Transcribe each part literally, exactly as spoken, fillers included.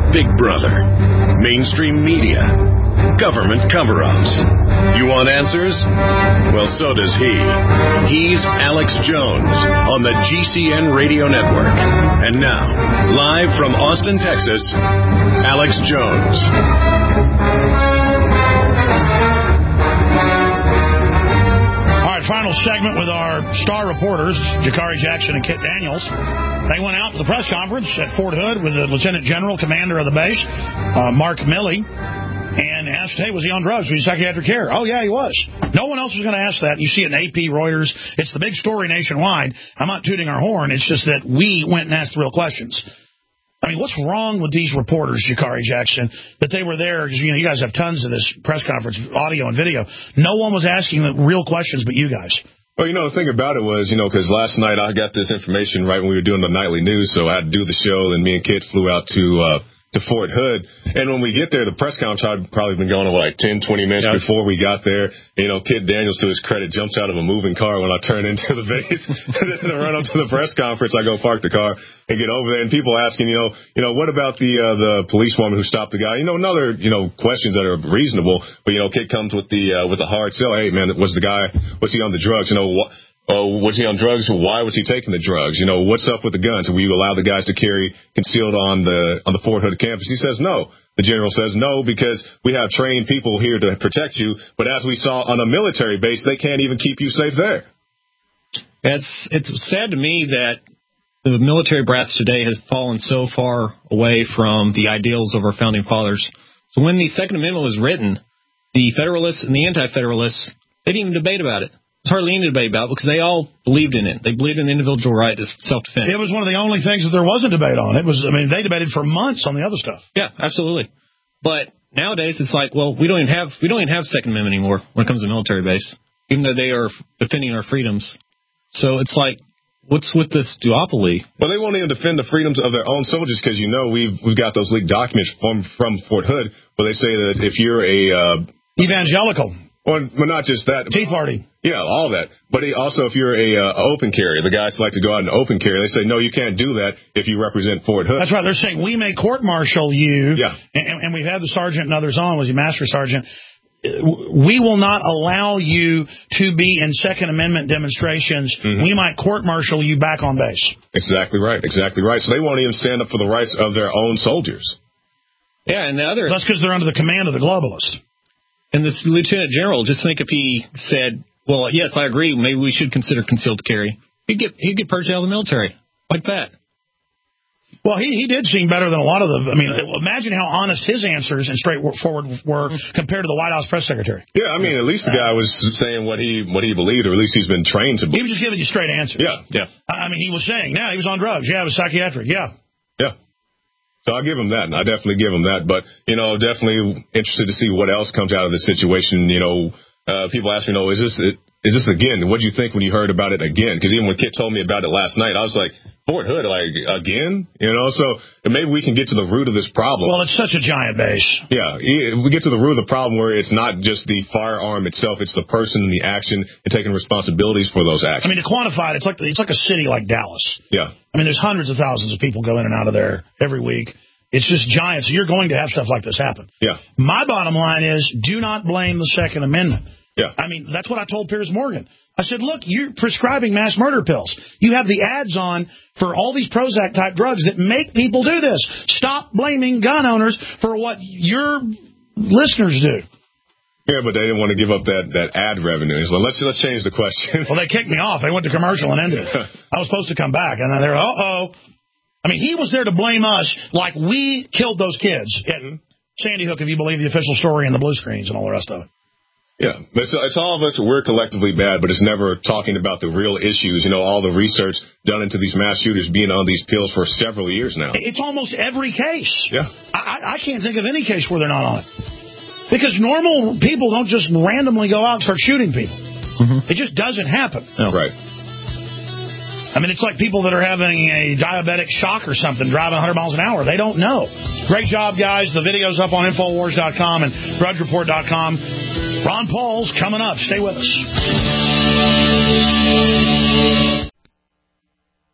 Big Brother, mainstream media, government cover-ups. You want answers? Well, so does he. He's Alex Jones on the G C N Radio Network. And now, live from Austin, Texas, Alex Jones. All right, final segment with our star reporters, Jakari Jackson and Kit Daniels. They went out to the press conference at Fort Hood with the Lieutenant General, commander of the base, uh, Mark Milley, and asked, hey, was he on drugs? Was he psychiatric care? Oh, yeah, he was. No one else is going to ask that. You see it in A P, Reuters. It's the big story nationwide. I'm not tooting our horn. It's just that we went and asked the real questions. I mean, what's wrong with these reporters, Jakari Jackson, that they were there? Because, you know, you guys have tons of this press conference, audio and video. No one was asking the real questions but you guys. Well, you know, the thing about it was, you know, because last night I got this information right when we were doing the nightly news, so I had to do the show, and me and Kit flew out to uh, to Fort Hood. And when we get there, the press conference had probably been going on like ten, twenty minutes yeah. before we got there. You know, Kit Daniels, to his credit, jumps out of a moving car when I turn into the base. And then I run up to the press conference, I go park the car and get over there, and people asking, you know, you know, what about the uh, the policewoman who stopped the guy? You know, another, you know, questions that are reasonable. But, you know, Kit comes with the uh, with the hard sell. Hey, man, was the guy, was he on the drugs? You know, what? Uh, was he on drugs? Why was he taking the drugs? You know, what's up with the guns? Will you allow the guys to carry concealed on the on the Fort Hood campus? He says no. The general says no because we have trained people here to protect you. But as we saw on a military base, they can't even keep you safe there. It's it's sad to me that the military brass today has fallen so far away from the ideals of our founding fathers. So when the Second Amendment was written, the Federalists and the Anti-Federalists, they didn't even debate about it. There's hardly any debate about it because they all believed in it. They believed in the individual right to self-defense. It was one of the only things that there was a debate on. It was, I mean, they debated for months on the other stuff. Yeah, absolutely. But nowadays it's like, well, we don't even have we don't even have Second Amendment anymore when it comes to military base, even though they are defending our freedoms. So it's like, what's with this duopoly? Well, they won't even defend the freedoms of their own soldiers because, you know, we've we've got those leaked documents from from Fort Hood where they say that if you're a uh, evangelical. Well, not just that. Tea Party. Yeah, all that. But also, if you're a uh, open carrier, the guys like to go out and open carry. They say, no, you can't do that if you represent Fort Hood. That's right. They're saying we may court-martial you. Yeah. And, and we've had the sergeant and others on, was he master sergeant. We will not allow you to be in Second Amendment demonstrations. Mm-hmm. We might court-martial you back on base. Exactly right. Exactly right. So they won't even stand up for the rights of their own soldiers. Yeah, and the other... That's because they're under the command of the globalists. And this lieutenant general, just think if he said, well, yes, I agree, maybe we should consider concealed carry, he'd get he'd get purged out of the military like that. Well, he, he did seem better than a lot of the, I mean, imagine how honest his answers and straightforward were compared to the White House press secretary. Yeah, I mean, at least the guy was saying what he what he believed, or at least he's been trained to believe. He was just giving you straight answers. Yeah, yeah. I mean, he was saying, yeah, he was on drugs. Yeah, it was psychiatric. Yeah. Yeah. So I'll give him that, and I definitely give him that. But, you know, definitely interested to see what else comes out of this situation. You know, uh, people ask me, you know, is this it, is this again? What did you think when you heard about it again? Because even when Kit told me about it last night, I was like, Fort Hood, like, again? You know, so maybe we can get to the root of this problem. Well, it's such a giant base. Yeah, if we get to the root of the problem where it's not just the firearm itself, it's the person and the action and taking responsibilities for those actions. I mean, to quantify it, it's like, it's like a city like Dallas. Yeah. I mean, there's hundreds of thousands of people go in and out of there every week. It's just giant. So you're going to have stuff like this happen. Yeah. My bottom line is do not blame the Second Amendment. Yeah. I mean, that's what I told Piers Morgan. I said, look, you're prescribing mass murder pills. You have the ads on for all these Prozac-type drugs that make people do this. Stop blaming gun owners for what your listeners do. Yeah, but they didn't want to give up that, that ad revenue. So let's let's change the question. Well, they kicked me off. They went to commercial and ended it. I was supposed to come back, and then they're, uh-oh. I mean, he was there to blame us like we killed those kids at Sandy Hook, if you believe the official story and the blue screens and all the rest of it. Yeah, but it's, it's all of us, we're collectively bad, but it's never talking about the real issues. You know, all the research done into these mass shooters being on these pills for several years now. It's almost every case. Yeah. I, I can't think of any case where they're not on it. Because normal people don't just randomly go out and start shooting people. Mm-hmm. It just doesn't happen. No. Right. I mean, it's like people that are having a diabetic shock or something, driving one hundred miles an hour. They don't know. Great job, guys. The video's up on Infowars dot com and Drudge Report dot com. Ron Paul's coming up. Stay with us.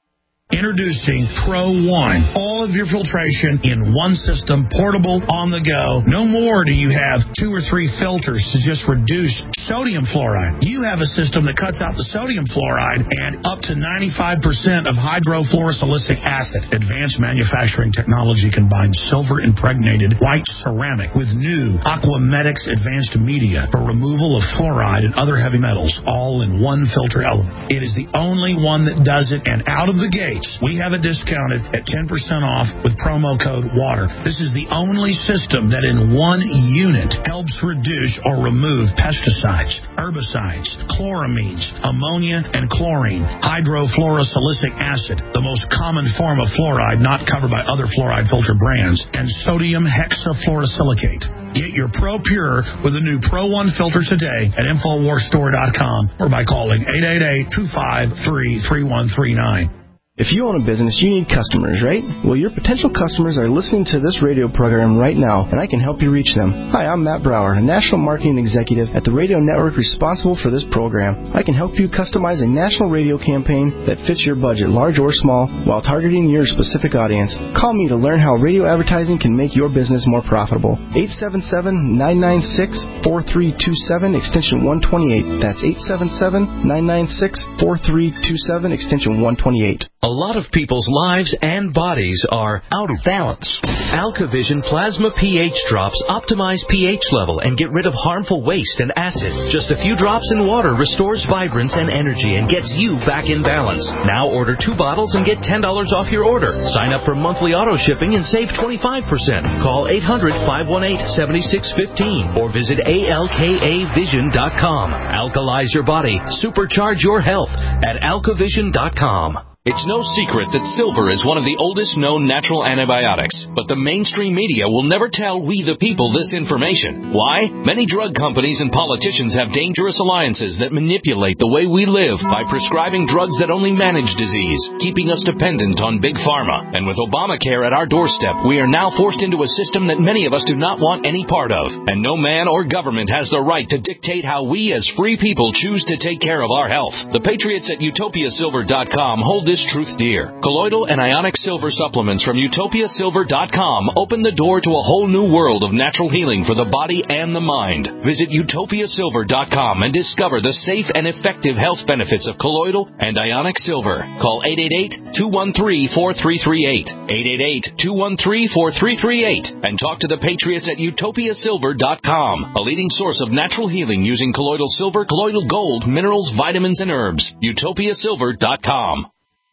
Introducing Pro One. All of your filtration in one system, portable, on the go. No more do you have two or three filters to just reduce sodium fluoride. You have a system that cuts out the sodium fluoride and up to ninety-five percent of hydrofluorosilicic acid. Advanced manufacturing technology combines silver-impregnated white ceramic with new Aquamedics advanced media for removal of fluoride and other heavy metals, all in one filter element. It is the only one that does it, and out of the gate, we have it discounted at ten percent off with promo code WATER. This is the only system that in one unit helps reduce or remove pesticides, herbicides, chloramines, ammonia, and chlorine, hydrofluorosilicic acid, the most common form of fluoride not covered by other fluoride filter brands, and sodium hexafluorosilicate. Get your Pro Pure with the new Pro One filter today at Infowars Store dot com or by calling eight eight eight, two five three, three one three nine. If you own a business, you need customers, right? Well, your potential customers are listening to this radio program right now, and I can help you reach them. Hi, I'm Matt Brower, a national marketing executive at the radio network responsible for this program. I can help you customize a national radio campaign that fits your budget, large or small, while targeting your specific audience. Call me to learn how radio advertising can make your business more profitable. eight seven seven, nine nine six, four three two seven, extension one twenty-eight. That's eight seven seven, nine nine six, four three two seven, extension one twenty-eight. A lot of people's lives and bodies are out of balance. AlkaVision Plasma pH drops optimize pH level and get rid of harmful waste and acid. Just a few drops in water restores vibrance and energy and gets you back in balance. Now order two bottles and get ten dollars off your order. Sign up for monthly auto shipping and save twenty-five percent. Call eight hundred, five one eight, seven six one five or visit A L K A vision dot com. Alkalize your body. Supercharge your health at alka vision dot com. It's no secret that silver is one of the oldest known natural antibiotics, but the mainstream media will never tell we the people this information. Why? Many drug companies and politicians have dangerous alliances that manipulate the way we live by prescribing drugs that only manage disease, keeping us dependent on big pharma. And with Obamacare at our doorstep, we are now forced into a system that many of us do not want any part of. And no man or government has the right to dictate how we as free people choose to take care of our health. The patriots at utopia silver dot com hold this truth dear. Colloidal and ionic silver supplements from utopia silver dot com open the door to a whole new world of natural healing for the body and the mind. Visit utopia silver dot com and discover the safe and effective health benefits of colloidal and ionic silver. Call eight eight eight, two one three, four three three eight, eight eight eight, two one three, four three three eight, and talk to the patriots at utopia silver dot com, a leading source of natural healing using colloidal silver, colloidal gold, minerals, vitamins, and herbs. utopia silver dot com.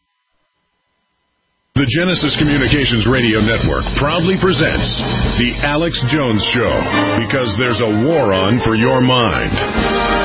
The Genesis Communications Radio Network proudly presents The Alex Jones Show, because there's a war on for your mind.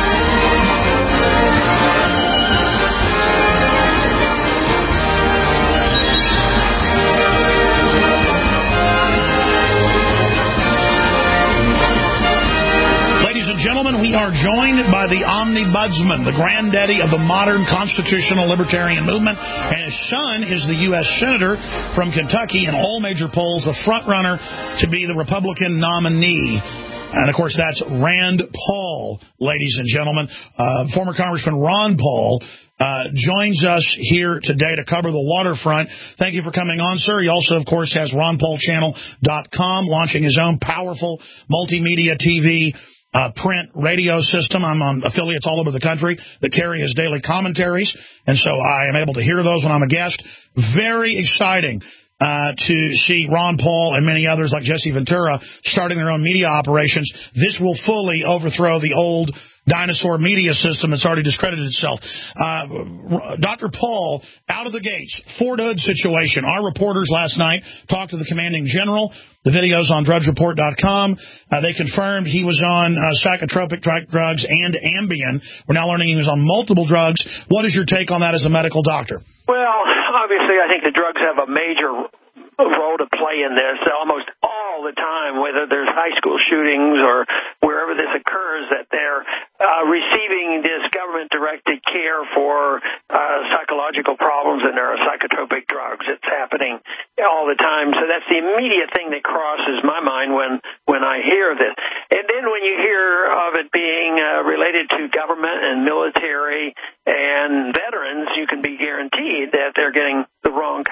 Gentlemen, we are joined by the omnibudsman, the granddaddy of the modern constitutional libertarian movement, and his son is the U S Senator from Kentucky, in all major polls, the front runner to be the Republican nominee. And, of course, that's Rand Paul, ladies and gentlemen. Uh, former Congressman Ron Paul uh, joins us here today to cover the waterfront. Thank you for coming on, sir. He also, of course, has ron paul channel dot com, launching his own powerful multimedia T V Uh, print radio system. I'm on affiliates all over the country that carry his daily commentaries, and so I am able to hear those when I'm a guest. Very exciting uh, to see Ron Paul and many others like Jesse Ventura starting their own media operations. This will fully overthrow the old dinosaur media system that's already discredited itself. Uh, Doctor Paul, out of the gates, Fort Hood situation. Our reporters last night talked to the commanding general. The video's on drudge report dot com. Uh, they confirmed he was on uh, psychotropic drugs and Ambien. We're now learning he was on multiple drugs. What is your take on that as a medical doctor? Well, obviously, I think the drugs have a major role to play in this almost all the time, whether there's high school shootings or wherever this occurs, that they're uh, receiving this government-directed care for uh, psychological problems, and there are psychotropic drugs. It's happening all the time. So that's the immediate thing that crosses my mind when, when I hear this. And then when you hear of it being uh, related to government and military and veterans, you can be guaranteed that they're getting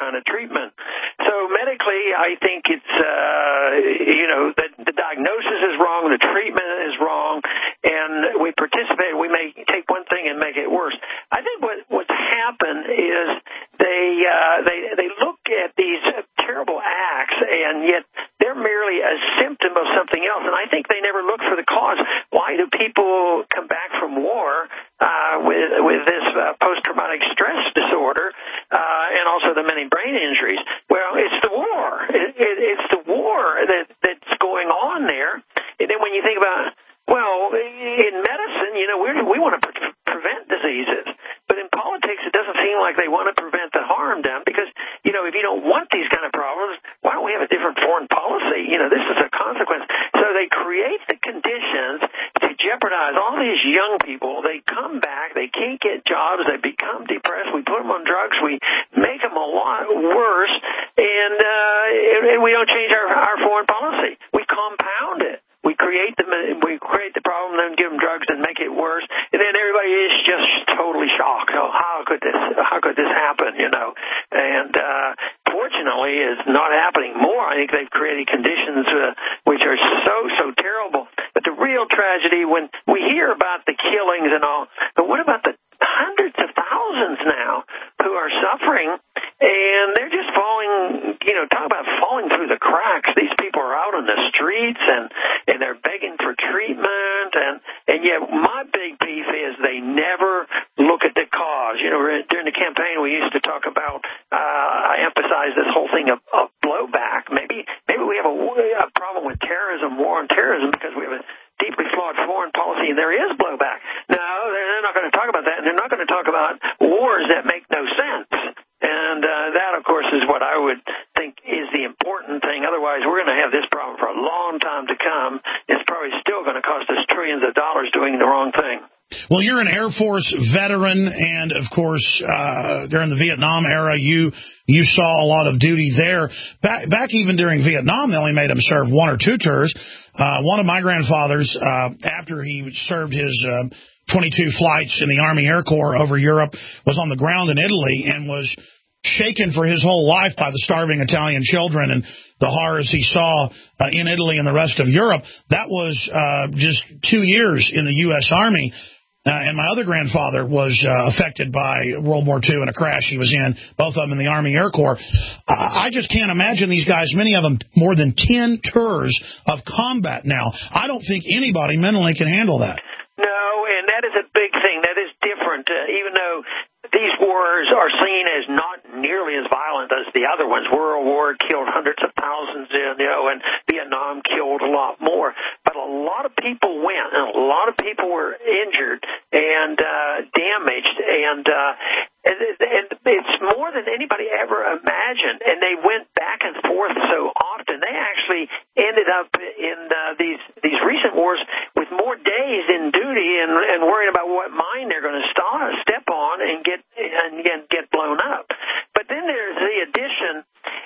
amount of treatment. So medically, I think it's, uh, you know, that the diagnosis is wrong, the treatment is wrong, and we participate, we may take one thing and make it worse. I think what, what's happened is they, uh, they, they look at these terrible acts, and yet they're merely a symptom of something else, and I think they never look for the cause. Why do people come back from war uh, with, with this uh, post-traumatic stress disorder uh, and also the many brain injuries? Well, it's the war. It, it, it's the war that, that's going on there. And then when you think about, well, in medicine, you know, we're, we want to pre- prevent diseases. But in politics, it doesn't seem like they want to prevent the harm done because, you know, if you don't want these kind of problems, why don't we have a different foreign policy? You know, this is a consequence. So they create the conditions to jeopardize all these young people. They come back. They can't get jobs. They become depressed. We put them on drugs. We make them a lot worse. And, uh, and we don't change our, our foreign policy. We compound it. We create the we create the problem, then give them drugs and make it worse, and then everybody is just totally shocked. Oh, how could this? How could this happen? You know, and uh, fortunately, it's not happening more. I think they've created conditions uh, which are so so terrible. But the real tragedy, when we hear about the killings and all, but what about the hundreds of thousands now who are suffering? And they're just falling, you know, talk about falling through the cracks. These people are out on the streets and, and they're begging for treatment. And, and yet my big beef is they never look at the cause. You know, during the campaign we used to talk about, uh, I emphasize this whole thing of, of blowback. Maybe, maybe we have a, a problem with terrorism, war on terrorism, because we have a deeply flawed foreign policy and there is blowback. No, they're not going to talk about that. And they're not going to talk about wars that make no sense. And uh, that, of course, is what I would think is the important thing. Otherwise, we're going to have this problem for a long time to come. It's probably still going to cost us trillions of dollars doing the wrong thing. Well, you're an Air Force veteran, and, of course, uh, during the Vietnam era, you you saw a lot of duty there. Back, back even during Vietnam, they only made him serve one or two tours. Uh, one of my grandfathers, uh, after he served his uh, twenty-two flights in the Army Air Corps over Europe, was on the ground in Italy and was shaken for his whole life by the starving Italian children and the horrors he saw uh, in Italy and the rest of Europe. That was uh, just two years in the U S Army. Uh, and my other grandfather was uh, affected by World War Two in a crash he was in, both of them in the Army Air Corps. I, I just can't imagine these guys, many of them more than ten tours of combat now. I don't think anybody mentally can handle that. No, and that is a big thing. That is different, uh, even though these wars are seen as not nearly as violent as the other ones. World War killed hundreds of thousands, you know, and Vietnam killed a lot more. But a lot of people went, and a lot of people were injured and uh, damaged, and uh, and, and it's more than anybody ever imagined. And they went back and forth so often. They actually ended up in uh, these these recent wars with more days in duty and, and worrying about what mine they're going to step on and get and get, get blown up. But then there's the addition.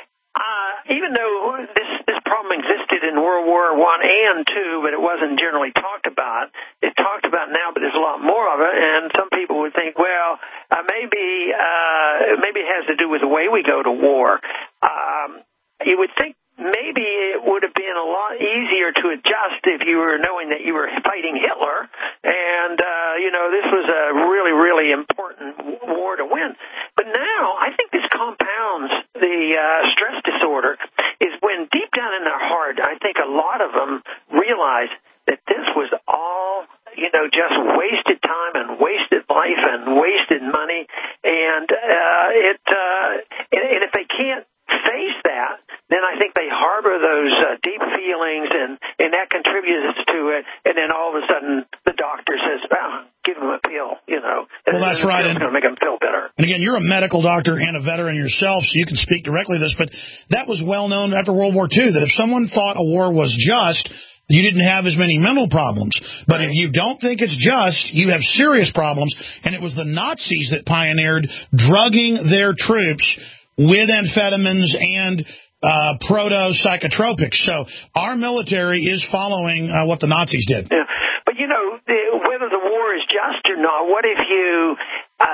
Uh, even though this this problem existed in World War One and Two, but it wasn't generally talked about. It's talked about now, but there's a lot more of it. And some people would think, well, uh, maybe uh, maybe it has to do with the way we go to war. Um, you would think maybe it would have been a lot easier to adjust if you were knowing that you were fighting Hitler, and uh, you know this was a really, really important war to win. But now I think this compounds the uh, stress disorder. Is when deep down in their heart, I think a lot of them realize that this was all, you know, just wasted time and wasted life and wasted money, and uh, it uh, and, and if they can't face that, then I think they harbor those uh, deep feelings, and, and that contributes to it. And then all of a sudden, the doctor says, oh, give them a pill, you know. Well, that's right. It's going to make them feel better. And again, you're a medical doctor and a veteran yourself, so you can speak directly to this. But that was well known after World War Two, that if someone thought a war was just, you didn't have as many mental problems. But right. If you don't think it's just, you have serious problems. And it was the Nazis that pioneered drugging their troops with amphetamines and uh, proto-psychotropics. So our military is following uh, what the Nazis did. Yeah. But, you know, the, whether the war is just or not, what if you uh,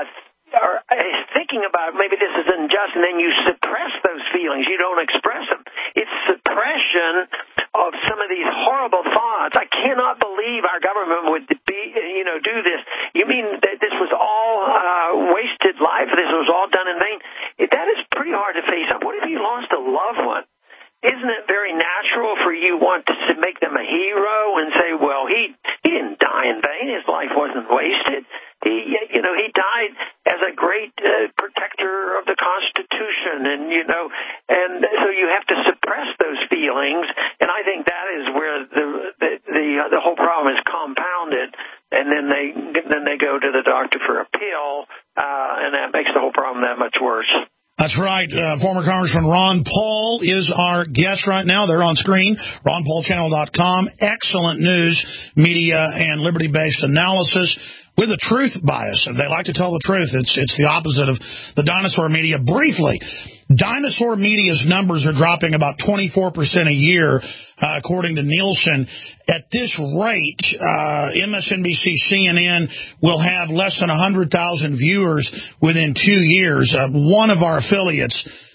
are thinking about maybe this is unjust, and then you suppress those feelings. You don't express them. It's suppression of some of these horrible thoughts. I cannot believe our government would be, you know, do this. You mean that this was all uh, wasted life? This was all done in vain? That is pretty hard to face up. What if you lost a loved one? Isn't it very natural for you want to make them a hero and say, well, he he didn't die in vain. His life wasn't wasted. He, you know, he died as a great uh, protector of the Constitution, and you know, and so you have to suppress those feelings. And I think that is where the the the, uh, the whole problem is compounded. And then they then they go to the doctor for a pill, uh, and that makes the whole problem that much worse. That's right. Uh, former Congressman Ron Paul is our guest right now. They're on screen, ron paul channel dot com. Excellent news, media, and liberty-based analysis with a truth bias. If they like to tell the truth, it's it's the opposite of the dinosaur media. Briefly, dinosaur media's numbers are dropping about twenty-four percent a year, uh, according to Nielsen. At this rate, uh, M S N B C, C N N will have less than one hundred thousand viewers within two years. Uh, one of our affiliates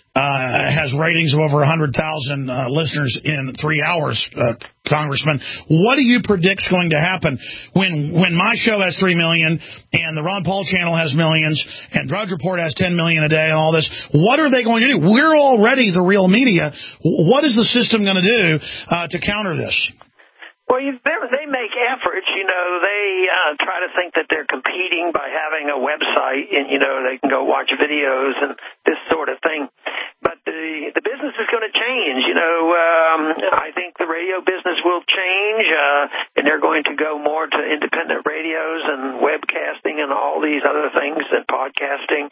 uh, has ratings of over one hundred thousand uh, listeners in three hours, uh, Congressman. What do you predict is going to happen when when my show has three million and the Ron Paul channel has millions and Drudge Report has ten million a day and all this? What are they going to do? We're already the real media. What is the system going to do uh, to counter this? Well, you, they make efforts, you know, they uh, try to think that they're competing by having a website and, you know, they can go watch videos and this sort of thing. But the the business is going to change, you know. Um, I think the radio business will change, uh, and they're going to go more to independent radios and webcasting and all these other things and podcasting.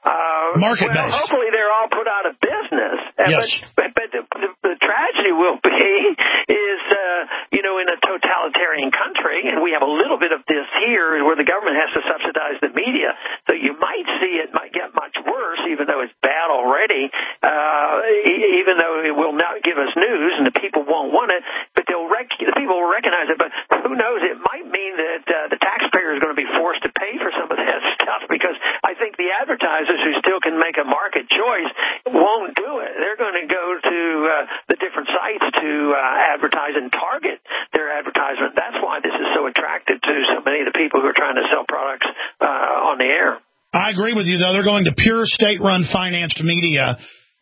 Uh, Market-based. Well, hopefully they're all put out of business. Yes. But, but, but the, the, the tragedy will be is, uh, you know, in a totalitarian country, and we have a little bit of this here where the government has to subsidize the media, so you might see it might get much worse, even though it's bad already, uh, even though it will not give us news and the people won't want it, but they'll rec- the people will recognize it. But who knows, it might mean that uh, the taxpayer is going to be forced to pay for some of that stuff, because I think the advertisers who still can make a market choice won't do it. They're going to go to uh, the different sites to uh, advertise and target their advertisement. That's why this is so attractive to so many of the people who are trying to sell products uh, on the air. I agree with you, though. They're going to pure state-run financed media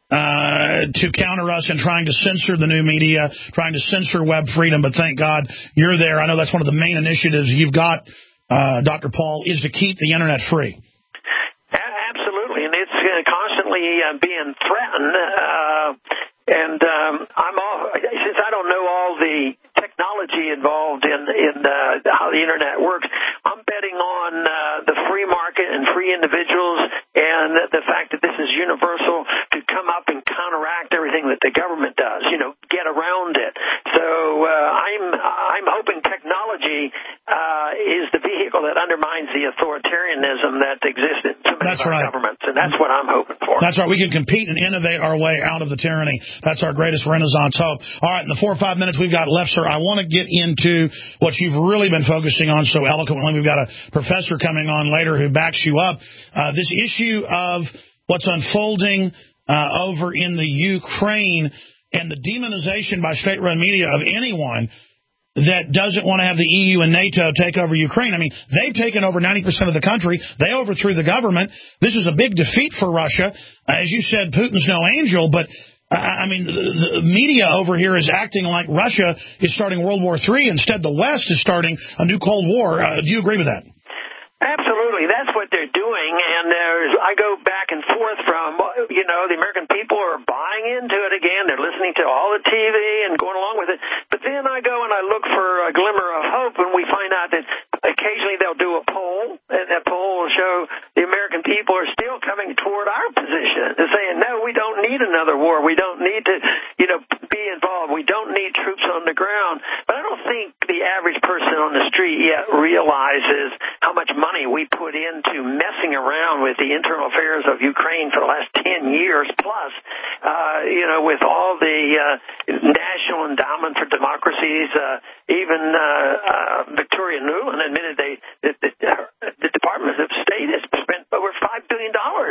uh, to counter us and trying to censor the new media, trying to censor web freedom. But thank God you're there. I know that's one of the main initiatives you've got, uh, Doctor Paul, is to keep the Internet free. Absolutely, and it's uh, constantly uh, being threatened. Uh, and um, I'm all, since I don't know all the technology involved in in uh, how the Internet works, I'm betting on uh, the free market and free individuals, and the fact that this is universal to come up and counteract everything that the government does. You know, get around it. So uh, I'm I'm hoping technology uh, is the vehicle that undermines the authoritarianism that exists in so many That's of our right. governments, and that's what I'm hoping for. That's right. We can compete and innovate our way out of the tyranny. That's our greatest Renaissance hope. All right, in the four or five minutes we've got left, sir, I want to get into what you've really been focusing on so eloquently. We've got a professor coming on later who backs you up. Uh, this issue of what's unfolding uh, over in the Ukraine and the demonization by state-run media of anyone that doesn't want to have the E U and NATO take over Ukraine. I mean, they've taken over ninety percent of the country. They overthrew the government. This is a big defeat for Russia. Uh, as you said, Putin's no angel, but I mean, the, the media over here is acting like Russia is starting World War Three. Instead, the West is starting a new Cold War. Uh, do you agree with that? Absolutely. That's what they're doing. And there's, I go back and forth from, you know, the American people are buying into it again. They're listening to all the T V and going along with it. But then I go and I look for a glimmer of hope, and we find out that occasionally they'll do a poll, and that poll will show the American people are still coming toward our position. They're saying, no, we don't need another war. We don't need to, you know, be involved. We don't need troops on the ground. But I don't think the average person on the street yet realizes how much money we put into messing around with the internal affairs of Ukraine for the last ten years plus, uh, you know, with all the uh, National Endowment for Democracies, uh, even uh, uh, Victoria Nuland admitted they, that the, uh, the Department of State has spent over five billion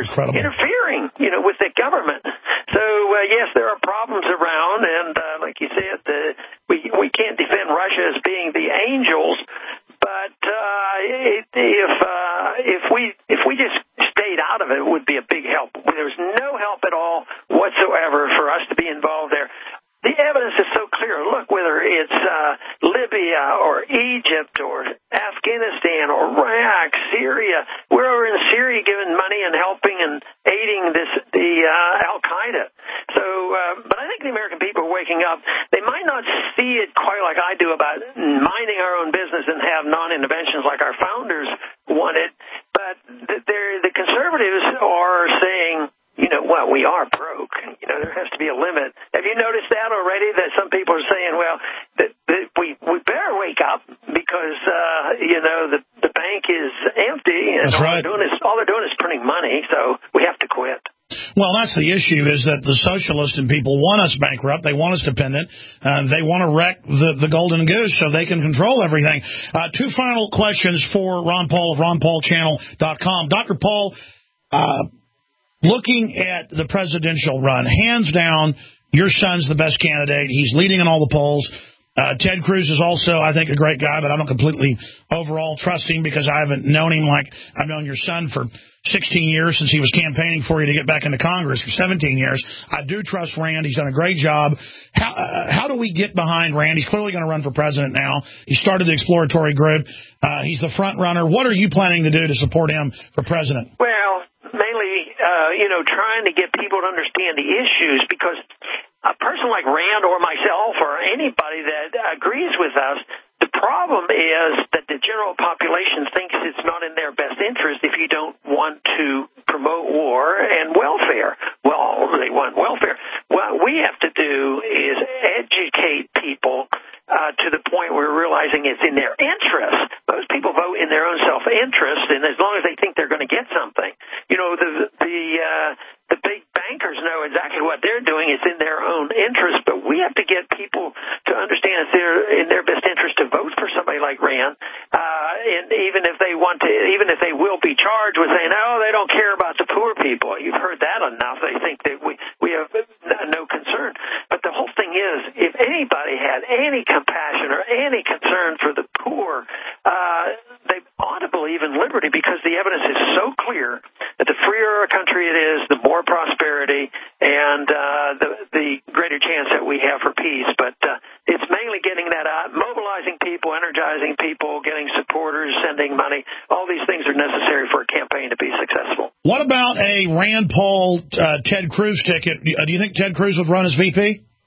incredible. interfering, you know, with the government. So, uh, yes, there are problems around, and uh, like you said, uh, we we can't defend Russia as being the angels, but uh, it, if uh, if we if we just stayed out of it, it would be a big help. There's no help at all whatsoever for us to be involved there. The evidence is so clear. Look, whether it's uh, Libya or Egypt or Afghanistan or Iraq, Syria, we're over in Syria giving money and helping and aiding this the uh, Al-Qaeda. So, uh, but I think the American people are waking up. They might not see it quite like I do about minding our own business and have non-interventions like our founders wanted, but they're, the conservatives are saying, you know, well, we are broke. You know, there has to be a limit. Have you noticed that already, that some people are saying, well, that, that we we better wake up because, uh, you know, the the bank is empty. And that's all right. They're doing is, all they're doing is printing money, so we have to quit. Well, that's the issue, is that the socialists and people want us bankrupt. They want us dependent. Uh, they want to wreck the, the golden goose so they can control everything. Uh, two final questions for Ron Paul of ron paul channel dot com. Doctor Paul, uh, looking at the presidential run, hands down, your son's the best candidate. He's leading in all the polls. Uh, Ted Cruz is also, I think, a great guy, but I don't completely overall trust him because I haven't known him like I've known your son for sixteen years since he was campaigning for you to get back into Congress for seventeen years. I do trust Rand. He's done a great job. How, uh, how do we get behind Rand? He's clearly going to run for president now. He started the exploratory group. Uh, he's the front runner. What are you planning to do to support him for president? Well, mainly, uh, you know, trying to get people to understand the issues, because a person like Rand or myself or anybody that agrees with us, the problem is that the general population thinks it's not in their best interest if you don't want to promote war and welfare. Well, they want welfare. What we have to do is educate people uh, to the point where we're realizing it's in their interest. Most people vote in their own self-interest, and as long as they think they're going to get something. You know, the the uh, the big bankers know exactly what they're doing. It's in their own interest, but we have to get people to understand it's their, in their best interest to vote for somebody like Rand, uh, and even if they want to, even if they will be charged with saying, oh, they don't care about the poor people. You've heard that enough. They think that we, we have no concern. But the whole thing is, if anybody had any compassion or any concern for the poor, uh, they ought to believe in liberty, because the evidence is so clear that the freer a country it is, the more prosperity and uh, the, the greater chance that we have for peace. But uh, it's mainly getting that out, mobilizing people, energizing people, getting supporters, sending money. All these things are necessary for a campaign to be successful. What about a Rand Paul, uh, Ted Cruz ticket? Do you think Ted Cruz would run as V P?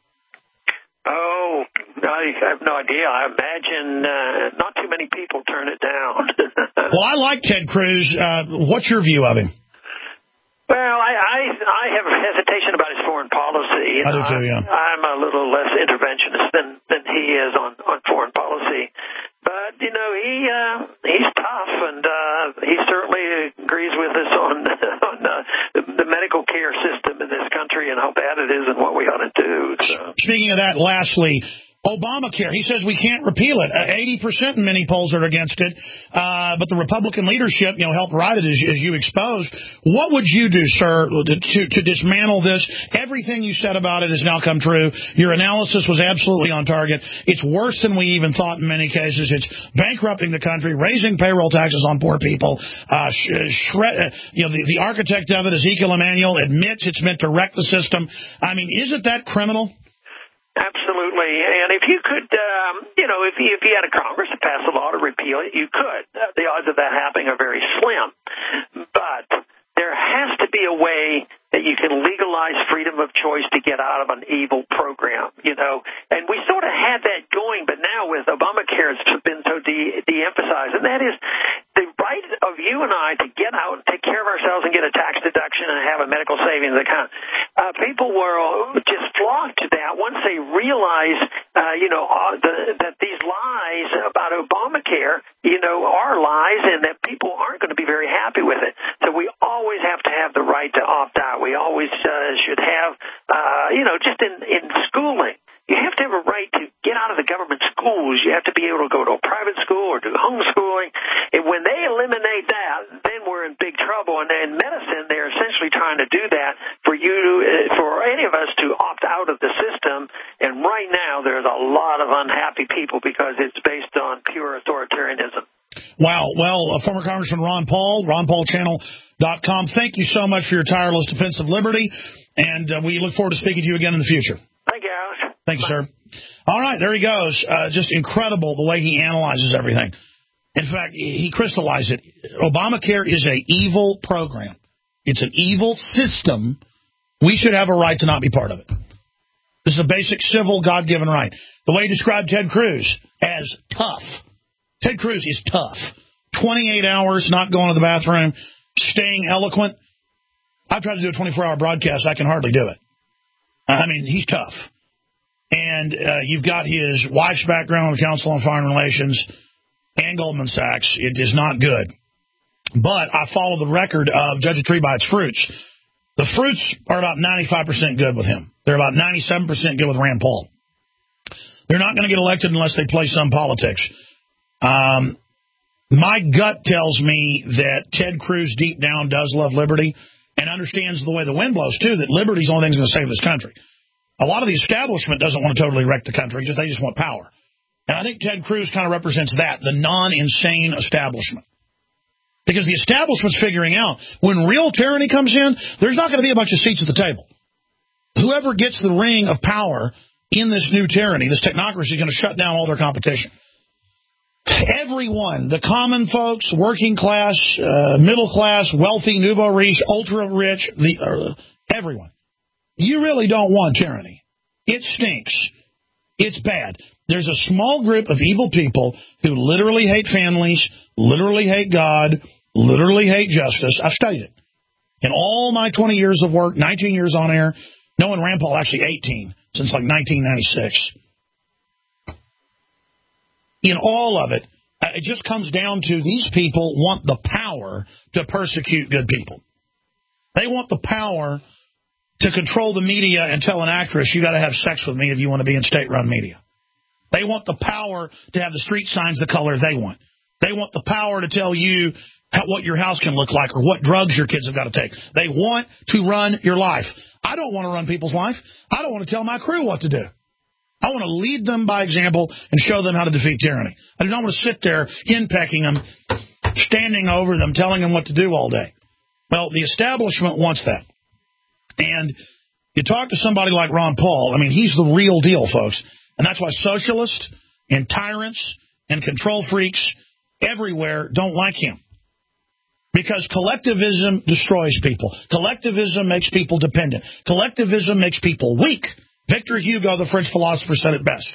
Oh, I have no idea. I imagine uh, not too many people turn it down. Well, I like Ted Cruz. Uh, what's your view of him? Well, I, I I have a hesitation about his foreign policy. I do too, yeah. I'm a little less interventionist than, than he is on, on foreign policy. But, you know, he uh, he's tough, and uh, he certainly agrees with us on, on uh, the, the medical care system in this country and how bad it is and what we ought to do. So. Speaking of that, lastly, Obamacare, he says we can't repeal it. Uh, eighty percent in many polls are against it, uh, but the Republican leadership, you know, helped write it, as, as you exposed. What would you do, sir, to, to dismantle this? Everything you said about it has now come true. Your analysis was absolutely on target. It's worse than we even thought in many cases. It's bankrupting the country, raising payroll taxes on poor people. Uh, sh- shred, uh, you know, the, the architect of it, Ezekiel Emanuel, admits it's meant to wreck the system. I mean, isn't that criminal? Absolutely. And if you could, um, you know, if you, if you had a Congress to pass a law to repeal it, you could. Uh, the odds of that happening are very slim. But there has to be a way that you can legalize freedom of choice to get out of an evil program, you know. And we sort of had that going, but now with Obamacare, it's been so de- de-emphasized. And that is the right of you and I to get out and take care of ourselves and get a tax deduction and have a medical savings account. Uh, people will just flock to that once they realize, uh, you know, uh, the, that these lies about Obamacare, you know, are lies, and that people aren't going to be very happy with it. So we always have to have the right to opt out. We always uh, should have, uh, you know, just in, in schooling, you have to have a right to get out of the government schools. You have to be able to go to a private school or do homeschooling. And when they eliminate that, then we're in big trouble. And in medicine, they're essentially do that for you, to, for any of us to opt out of the system. And right now, there's a lot of unhappy people because it's based on pure authoritarianism. Wow. Well, uh, former Congressman Ron Paul, ron paul channel dot com, thank you so much for your tireless defense of liberty, and uh, we look forward to speaking to you again in the future. Thank you, Alex. Thank you, Bye. sir. All right, there he goes. Uh, just incredible the way he analyzes everything. In fact, he crystallized it. Obamacare is an evil program. It's an evil system. We should have a right to not be part of it. This is a basic civil, God-given right. The way he described Ted Cruz as tough. Ted Cruz is tough. twenty-eight hours, not going to the bathroom, staying eloquent. I've tried to do a twenty-four hour broadcast. I can hardly do it. I mean, he's tough. And uh, you've got his wife's background on the Council on Foreign Relations and Goldman Sachs. It is not good. But I follow the record of Judge a Tree by its fruits. The fruits are about ninety-five percent good with him. They're about ninety-seven percent good with Rand Paul. They're not going to get elected unless they play some politics. Um, my gut tells me that Ted Cruz deep down does love liberty and understands the way the wind blows, too, that liberty is the only thing that's going to save this country. A lot of the establishment doesn't want to totally wreck the country. Just They just want power. And I think Ted Cruz kind of represents that, the non-insane establishment. Because the establishment's figuring out when real tyranny comes in, there's not going to be a bunch of seats at the table. Whoever gets the ring of power in this new tyranny, this technocracy, is going to shut down all their competition. Everyone, the common folks, working class, uh, middle class, wealthy, nouveau riche, ultra rich, the uh, everyone. You really don't want tyranny. It stinks. It's bad. There's a small group of evil people who literally hate families, literally hate God, literally hate justice. I've studied it. In all my twenty years of work, nineteen years on air, knowing Rand Paul actually eighteen, since like nineteen ninety-six. In all of it, it just comes down to these people want the power to persecute good people. They want the power to control the media and tell an actress, you got to have sex with me if you want to be in state-run media. They want the power to have the street signs the color they want. They want the power to tell you how, what your house can look like or what drugs your kids have got to take. They want to run your life. I don't want to run people's life. I don't want to tell my crew what to do. I want to lead them by example and show them how to defeat tyranny. I do not want to sit there henpecking them, standing over them, telling them what to do all day. Well, the establishment wants that. And you talk to somebody like Ron Paul, I mean, he's the real deal, folks. And that's why socialists and tyrants and control freaks everywhere don't like him. Because collectivism destroys people. Collectivism makes people dependent. Collectivism makes people weak. Victor Hugo, the French philosopher, said it best.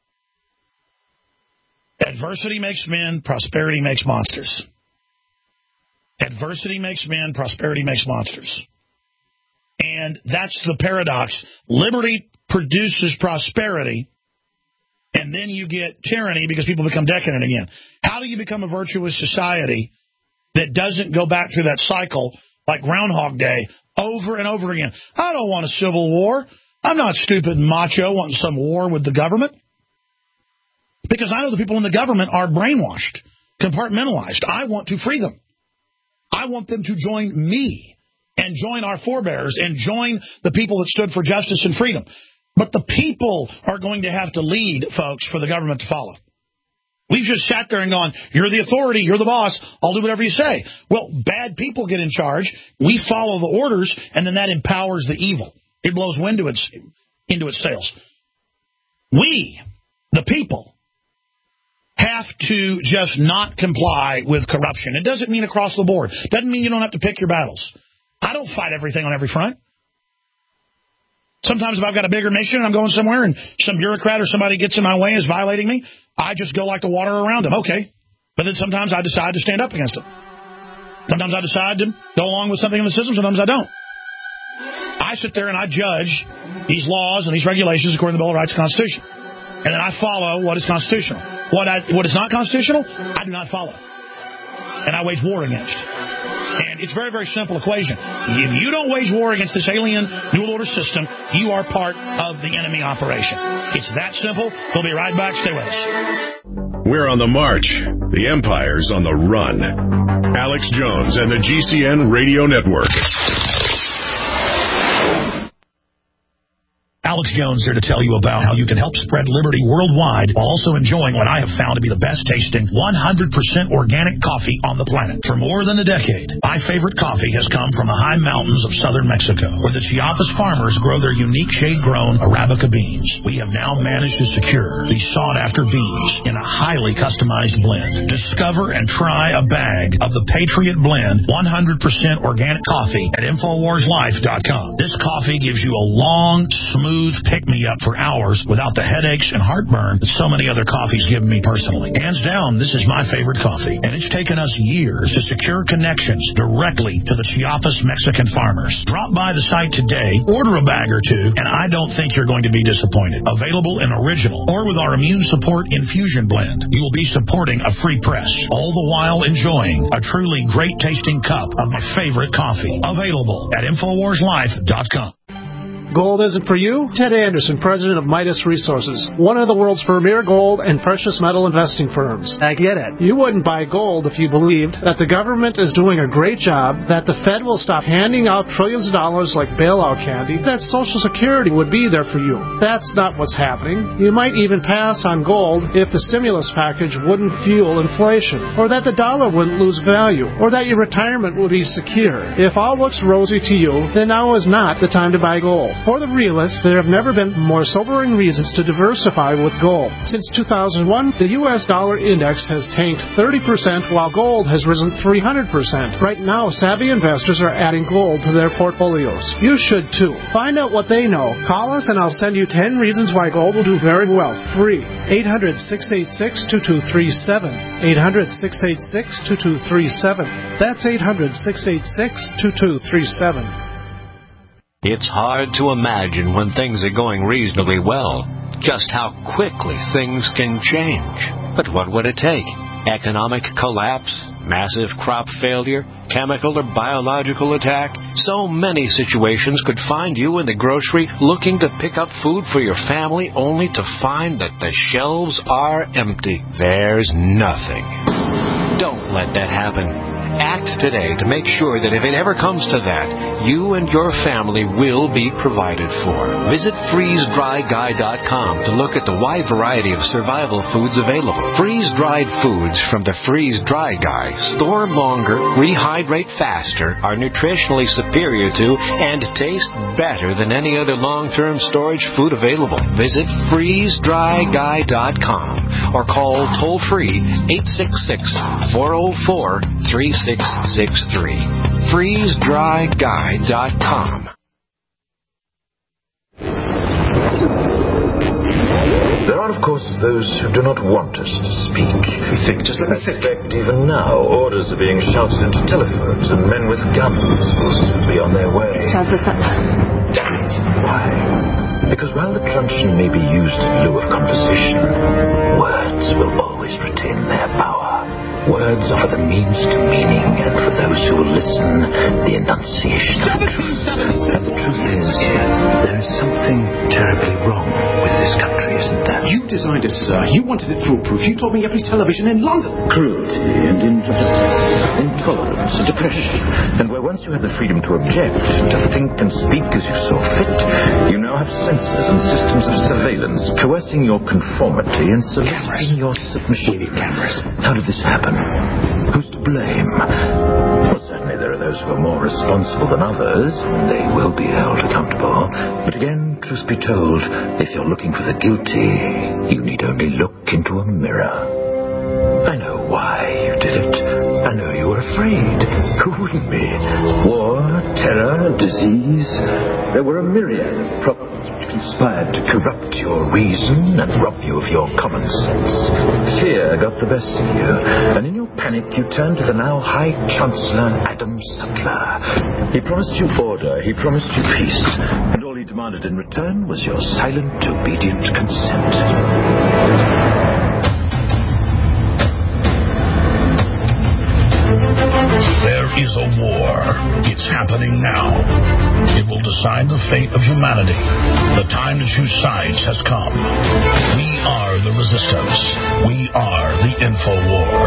Adversity makes men, prosperity makes monsters. Adversity makes men, prosperity makes monsters. And that's the paradox. Liberty produces prosperity, and then you get tyranny because people become decadent again. How do you become a virtuous society that doesn't go back through that cycle like Groundhog Day over and over again? I don't want a civil war. I'm not stupid and macho wanting some war with the government. Because I know the people in the government are brainwashed, compartmentalized. I want to free them. I want them to join me and join our forebears and join the people that stood for justice and freedom. But the people are going to have to lead, folks, for the government to follow. We've just sat there and gone, you're the authority, you're the boss, I'll do whatever you say. Well, bad people get in charge. We follow the orders, and then that empowers the evil. It blows wind into its, into its sails. We, the people, have to just not comply with corruption. It doesn't mean across the board. It doesn't mean you don't have to pick your battles. I don't fight everything on every front. Sometimes if I've got a bigger mission and I'm going somewhere and some bureaucrat or somebody gets in my way and is violating me, I just go like the water around them. Okay. But then sometimes I decide to stand up against them. Sometimes I decide to go along with something in the system. Sometimes I don't. I sit there and I judge these laws and these regulations according to the Bill of Rights and Constitution. And then I follow what is constitutional. What I, what is not constitutional, I do not follow. And I wage war against. And it's a very, very simple equation. If you don't wage war against this alien New World Order system, you are part of the enemy operation. It's that simple. We'll be right back. Stay with us. We're on the march. The empire's on the run. Alex Jones and the G C N Radio Network. Alex Jones here to tell you about how you can help spread liberty worldwide while also enjoying what I have found to be the best tasting one hundred percent organic coffee on the planet. For more than a decade, my favorite coffee has come from the high mountains of southern Mexico, where the Chiapas farmers grow their unique shade-grown Arabica beans. We have now managed to secure these sought-after beans in a highly customized blend. Discover and try a bag of the Patriot Blend one hundred percent organic coffee at Infowars Life dot com. This coffee gives you a long, smooth pick-me-up for hours without the headaches and heartburn that so many other coffees give me personally. Hands down, this is my favorite coffee, and it's taken us years to secure connections directly to the Chiapas Mexican farmers. Drop by the site today, order a bag or two, and I don't think you're going to be disappointed. Available in original or with our immune support infusion blend. You will be supporting a free press, all the while enjoying a truly great-tasting cup of my favorite coffee. Available at Infowars Life dot com. Gold isn't for you? Ted Anderson, president of Midas Resources, one of the world's premier gold and precious metal investing firms. I get it. You wouldn't buy gold if you believed that the government is doing a great job, that the Fed will stop handing out trillions of dollars like bailout candy, that Social Security would be there for you. That's not what's happening. You might even pass on gold if the stimulus package wouldn't fuel inflation, or that the dollar wouldn't lose value, or that your retirement would be secure. If all looks rosy to you, then now is not the time to buy gold. For the realists, there have never been more sobering reasons to diversify with gold. Since two thousand one, the U S dollar index has tanked thirty percent while gold has risen three hundred percent. Right now, savvy investors are adding gold to their portfolios. You should too. Find out what they know. Call us and I'll send you ten reasons why gold will do very well. Free. eight hundred, six eight six, two two three seven. eight hundred, six eight six, two two three seven. That's eight hundred, six eight six, two two three seven. It's hard to imagine when things are going reasonably well just how quickly things can change. But what would it take? Economic collapse? Massive crop failure? Chemical or biological attack? So many situations could find you in the grocery looking to pick up food for your family only to find that the shelves are empty. There's nothing. Don't let that happen. Act today to make sure that if it ever comes to that, you and your family will be provided for. Visit freeze dry guy dot com to look at the wide variety of survival foods available. Freeze-dried foods from the Freeze Dry Guy store longer, rehydrate faster, are nutritionally superior to, and taste better than any other long-term storage food available. Visit freeze dry guy dot com or call toll-free eight six six, four oh four, three six six three. freeze dry guy dot com. There are, of course, those who do not want us to speak. We think, just let me think. In fact, even now, orders are being shouted into telephones, and men with guns will soon be on their way. It's time for that. Damn it. Why? Because while the truncheon may be used in lieu of conversation, words will always retain their power. Words offer the means to meaning, and for those who will listen, the enunciation of the truth. And the truth is, there is something terribly wrong with this country, isn't there? You designed it, sir. You wanted it foolproof. You told me every television in London. Cruelty and injustice, intolerance and depression. And where once you had the freedom to object, to think and speak as you saw fit, you now have censors and systems of surveillance coercing your conformity and soliciting your submission. We need cameras. How did this happen? Who's to blame? Well, certainly there are those who are more responsible than others, and they will be held accountable. But again, truth be told, if you're looking for the guilty, you need only look into a mirror. I know why you did it. I know you were afraid. Who wouldn't be? War, terror, disease. There were a myriad of problems which conspired to corrupt your reason and rob you of your common sense. Fear got the best of you, and in your panic you turned to the now High Chancellor Adam Sutler. He promised you order, he promised you peace, and all he demanded in return was your silent, obedient consent. There is a war. It's happening now. It will decide the fate of humanity. The time to choose sides has come. We are the resistance. We are the InfoWar.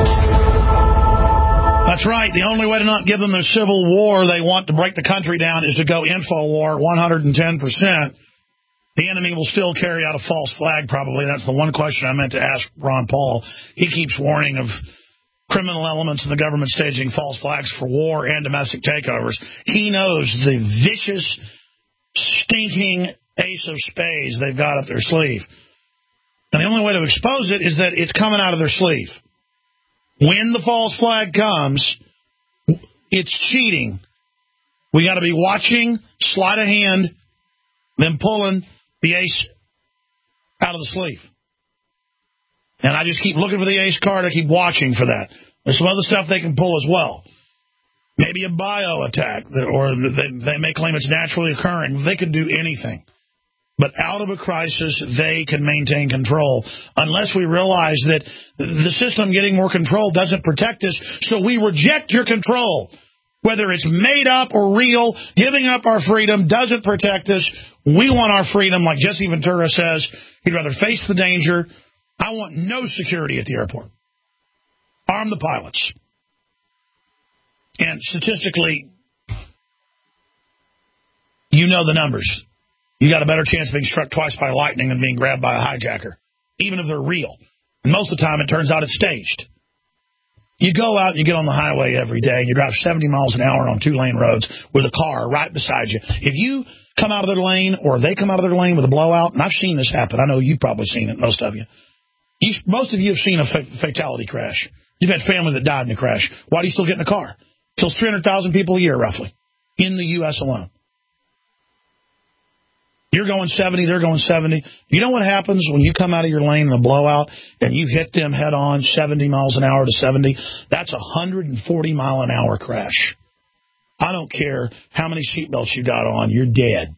That's right. The only way to not give them the civil war they want to break the country down is to go InfoWar one hundred ten percent. The enemy will still carry out a false flag, probably. That's the one question I meant to ask Ron Paul. He keeps warning of criminal elements in the government staging false flags for war and domestic takeovers. He knows the vicious, stinking ace of spades they've got up their sleeve. And the only way to expose it is that it's coming out of their sleeve. When the false flag comes, it's cheating. We got to be watching, sleight of hand, then pulling the ace out of the sleeve. And I just keep looking for the ace card. I keep watching for that. There's some other stuff they can pull as well. Maybe a bio attack, or they, they may claim it's naturally occurring. They could do anything. But out of a crisis, they can maintain control unless we realize that the system getting more control doesn't protect us, so we reject your control. Whether it's made up or real, giving up our freedom doesn't protect us. We want our freedom, like Jesse Ventura says. He'd rather face the danger. I want no security at the airport. Arm the pilots. And statistically, you know the numbers. You got a better chance of being struck twice by lightning than being grabbed by a hijacker, even if they're real. And most of the time, it turns out it's staged. You go out and you get on the highway every day, and you drive seventy miles an hour on two-lane roads with a car right beside you. If you come out of their lane or they come out of their lane with a blowout, and I've seen this happen. I know you've probably seen it, most of you. you most of you have seen a fa fatality crash. You've had family that died in a crash. Why do you still get in a car? Kills three hundred thousand people a year, roughly, in the U S alone. You're going seventy, they're going seventy. You know what happens when you come out of your lane in a blowout and you hit them head on seventy miles an hour to seventy? That's a one hundred forty mile an hour crash. I don't care how many seatbelts you got on, you're dead.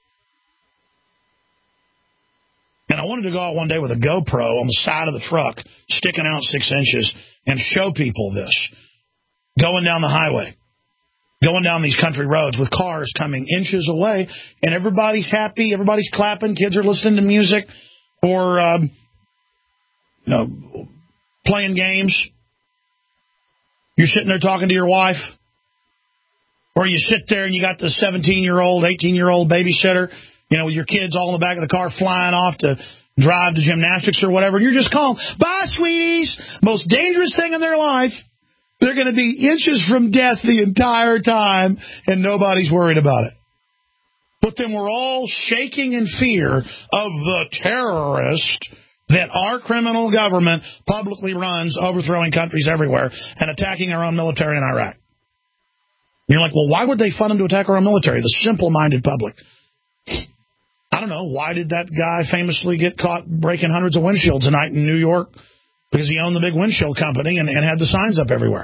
And I wanted to go out one day with a GoPro on the side of the truck, sticking out six inches, and show people this. Going down the highway. Going down these country roads with cars coming inches away, and everybody's happy, everybody's clapping, kids are listening to music, or um, you know, playing games. You're sitting there talking to your wife, or you sit there and you got the seventeen-year-old, eighteen-year-old babysitter, you know, with your kids all in the back of the car flying off to drive to gymnastics or whatever, and you're just calling, "Bye, sweeties," most dangerous thing in their life. They're going to be inches from death the entire time, and nobody's worried about it. But then we're all shaking in fear of the terrorist that our criminal government publicly runs, overthrowing countries everywhere and attacking our own military in Iraq. And you're like, well, why would they fund them to attack our own military? The simple-minded public. I don't know. Why did that guy famously get caught breaking hundreds of windshields a night in New York? Because he owned the big windshield company and, and had the signs up everywhere.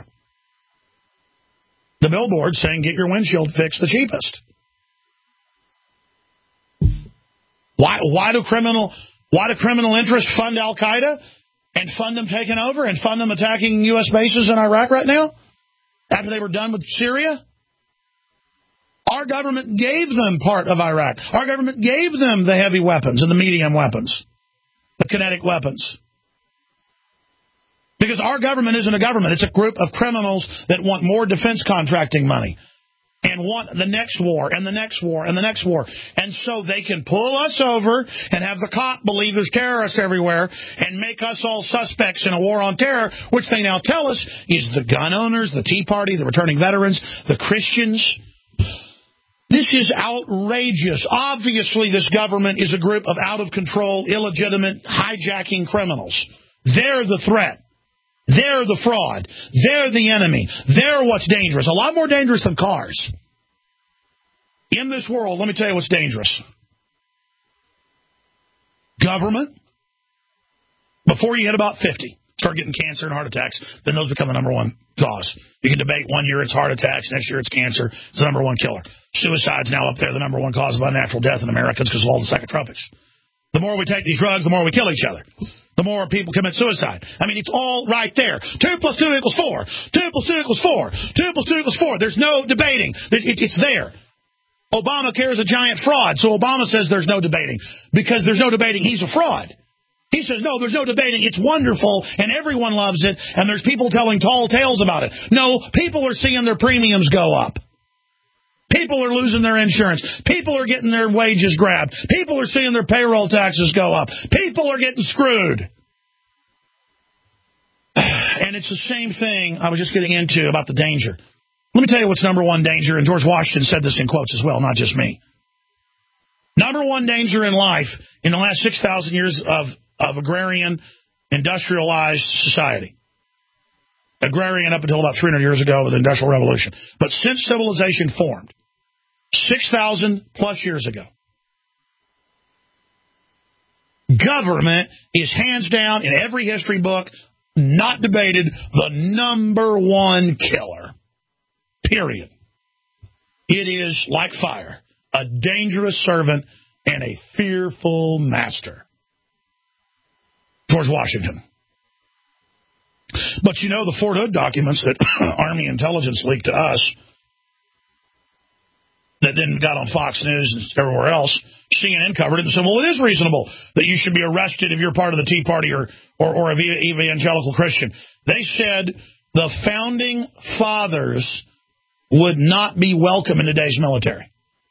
The billboard saying, get your windshield fixed the cheapest. Why, why do criminal why do criminal interests fund Al-Qaeda and fund them taking over and fund them attacking U S bases in Iraq right now after they were done with Syria? Our government gave them part of Iraq. Our government gave them the heavy weapons and the medium weapons, the kinetic weapons. Because our government isn't a government. It's a group of criminals that want more defense contracting money and want the next war and the next war and the next war. And so they can pull us over and have the cop believe there's terrorists everywhere and make us all suspects in a war on terror, which they now tell us is the gun owners, the Tea Party, the returning veterans, the Christians. This is outrageous. Obviously, this government is a group of out-of-control, illegitimate, hijacking criminals. They're the threat. They're the fraud. They're the enemy. They're what's dangerous. A lot more dangerous than cars. In this world, let me tell you what's dangerous. Government. Before you hit about fifty, start getting cancer and heart attacks, then those become the number one cause. You can debate one year it's heart attacks, next year it's cancer. It's the number one killer. Suicide's now up there, the number one cause of unnatural death in Americans because of all the psychotropics. The more we take these drugs, the more we kill each other. The more people commit suicide. I mean, it's all right there. Two plus two equals four. Two plus two equals four. Two plus two equals four. There's no debating. It's there. Obamacare is a giant fraud, so Obama says there's no debating. Because there's no debating, he's a fraud. He says, no, there's no debating. It's wonderful, and everyone loves it, and there's people telling tall tales about it. No, people are seeing their premiums go up. People are losing their insurance. People are getting their wages grabbed. People are seeing their payroll taxes go up. People are getting screwed. And it's the same thing I was just getting into about the danger. Let me tell you what's number one danger, and George Washington said this in quotes as well, not just me. Number one danger in life in the last six thousand years of, of agrarian, industrialized society. Agrarian up until about three hundred years ago with the Industrial Revolution. But since civilization formed, six thousand plus years ago, government is hands down in every history book, not debated, the number one killer. Period. It is, like fire, a dangerous servant and a fearful master. George Washington. But you know the Fort Hood documents that Army intelligence leaked to us that then got on Fox News and everywhere else, C N N covered it and said, well, it is reasonable that you should be arrested if you're part of the Tea Party or, or, or an evangelical Christian. They said the founding fathers would not be welcome in today's military.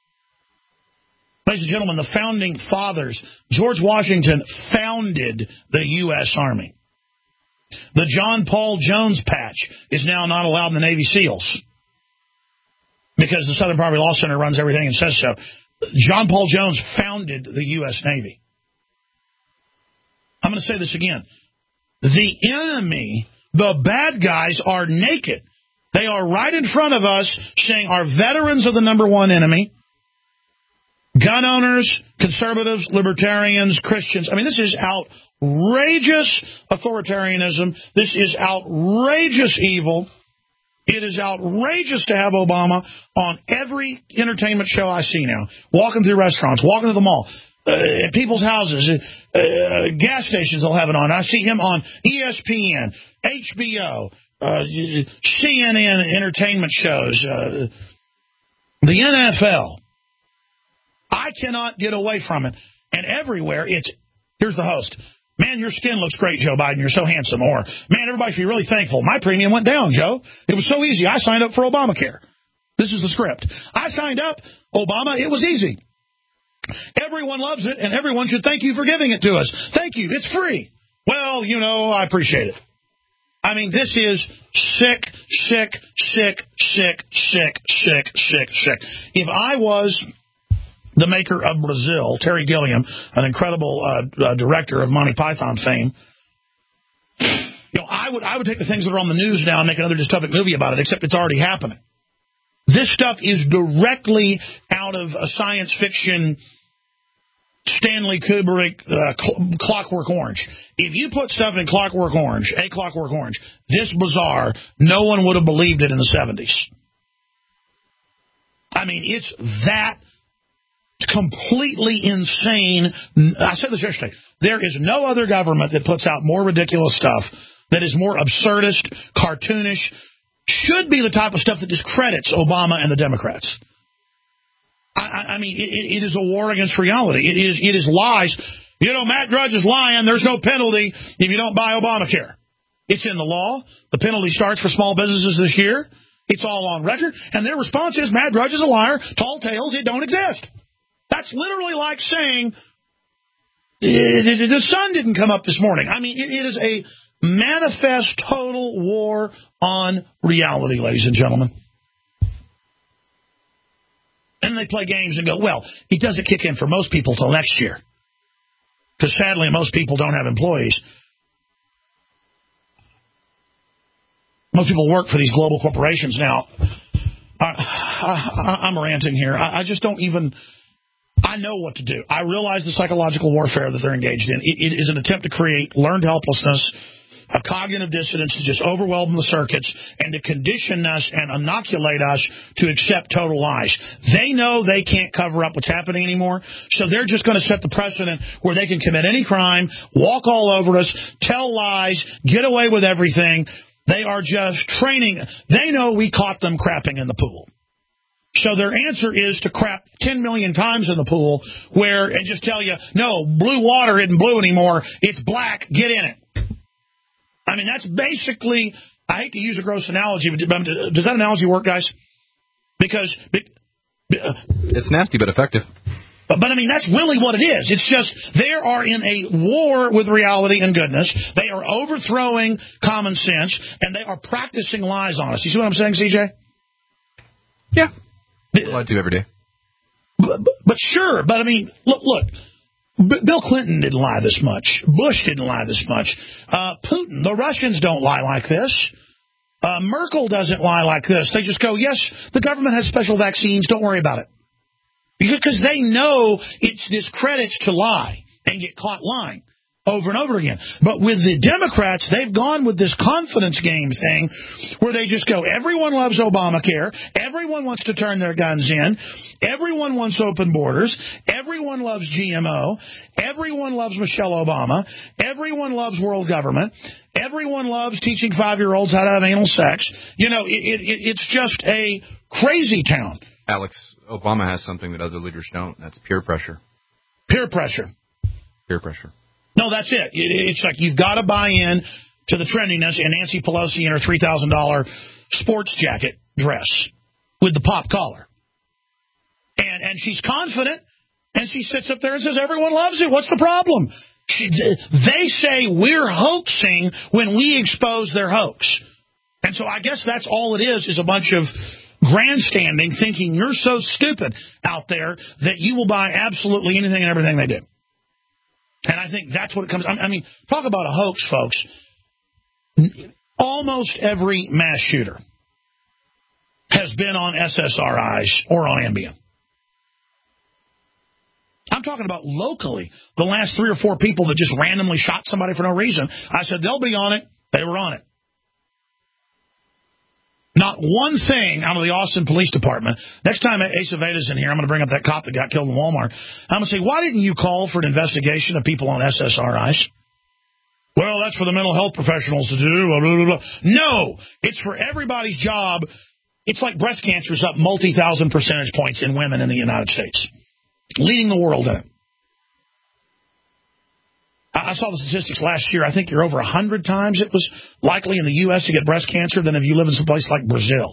Ladies and gentlemen, the founding fathers, George Washington founded the U S Army. The John Paul Jones patch is now not allowed in the Navy SEALs because the Southern Poverty Law Center runs everything and says so. John Paul Jones founded the U S Navy. I'm going to say this again. The enemy, the bad guys, are naked. They are right in front of us saying our veterans are the number one enemy. Gun owners, conservatives, libertarians, Christians. I mean, this is outrageous authoritarianism. This is outrageous evil. It is outrageous to have Obama on every entertainment show I see now. Walking through restaurants, walking to the mall, uh, at people's houses, uh, uh, gas stations they'll have it on. I see him on E S P N, H B O, uh, C N N entertainment shows, uh, the N F L. I cannot get away from it. And everywhere, it's, here's the host. Man, your skin looks great, Joe Biden. You're so handsome. Or, man, everybody should be really thankful. My premium went down, Joe. It was so easy. I signed up for Obamacare. This is the script. I signed up, Obama. It was easy. Everyone loves it, and everyone should thank you for giving it to us. Thank you. It's free. Well, you know, I appreciate it. I mean, this is sick, sick, sick, sick, sick, sick, sick, sick. If I was the maker of Brazil, Terry Gilliam, an incredible uh, uh, director of Monty Python fame, you know, I would I would take the things that are on the news now and make another dystopic movie about it, except it's already happening. This stuff is directly out of a science fiction Stanley Kubrick uh, cl- Clockwork Orange. If you put stuff in Clockwork Orange, a Clockwork Orange, this bizarre, no one would have believed it in the seventies. I mean, it's that completely insane. I said this yesterday. There is no other government that puts out more ridiculous stuff, that is more absurdist, cartoonish, should be the type of stuff that discredits Obama and the Democrats. I, I mean, it, it is a war against reality. It is, it is lies. You know, Matt Drudge is lying. There's no penalty if you don't buy Obamacare. It's in the law. The penalty starts for small businesses this year. It's all on record. And their response is, Matt Drudge is a liar. Tall tales, it don't exist. That's literally like saying the sun didn't come up this morning. I mean, it, it is a manifest total war on reality, ladies and gentlemen. And they play games and go, well, it doesn't kick in for most people till next year. Because sadly, most people don't have employees. Most people work for these global corporations now. I, I, I'm ranting here. I, I just don't even... I know what to do. I realize the psychological warfare that they're engaged in. It, it is an attempt to create learned helplessness, a cognitive dissonance to just overwhelm the circuits and to condition us and inoculate us to accept total lies. They know they can't cover up what's happening anymore, so they're just going to set the precedent where they can commit any crime, walk all over us, tell lies, get away with everything. They are just training. They know we caught them crapping in the pool. So their answer is to crap ten million times in the pool where and just tell you, no, blue water isn't blue anymore. It's black. Get in it. I mean, that's basically, I hate to use a gross analogy, but does that analogy work, guys? Because It's nasty but effective. But, but, I mean, that's really what it is. It's just they are in a war with reality and goodness. They are overthrowing common sense, and they are practicing lies on us. You see what I'm saying, C J? Yeah. I do every day. But, but, but sure, but I mean, look, look. B- Bill Clinton didn't lie this much. Bush didn't lie this much. Uh, Putin, the Russians don't lie like this. Uh, Merkel doesn't lie like this. They just go, yes, the government has special vaccines. Don't worry about it. Because they know it's discredits to lie and get caught lying over and over again. But with the Democrats, they've gone with this confidence game thing where they just go, everyone loves Obamacare, everyone wants to turn their guns in, everyone wants open borders, everyone loves G M O, everyone loves Michelle Obama, everyone loves world government, everyone loves teaching five-year-olds how to have anal sex. You know, it, it, it's just a crazy town. Alex, Obama has something that other leaders don't. That's peer pressure. Peer pressure. Peer pressure. No, that's it. it. It's like you've got to buy in to the trendiness and Nancy Pelosi in her three thousand dollars sports jacket dress with the pop collar. And and she's confident, and she sits up there and says, everyone loves it. What's the problem? She, they say we're hoaxing when we expose their hoax. And so I guess that's all it is, is a bunch of grandstanding, thinking you're so stupid out there that you will buy absolutely anything and everything they do. And I think that's what it comes... I mean, talk about a hoax, folks. Almost every mass shooter has been on S S R Is or on Ambien. I'm talking about locally. The last three or four people that just randomly shot somebody for no reason, I said, they'll be on it. They were on it. Not one thing out of the Austin Police Department. Next time Asa Veda's in here, I'm going to bring up that cop that got killed in Walmart. I'm going to say, why didn't you call for an investigation of people on S S R Is? Well, that's for the mental health professionals to do. Blah, blah, blah, blah. No, it's for everybody's job. It's like breast cancer's up multi-thousand percentage points in women in the United States, leading the world in it. I saw the statistics last year. I think you're over one hundred times it was likely in the U S to get breast cancer than if you live in some place like Brazil.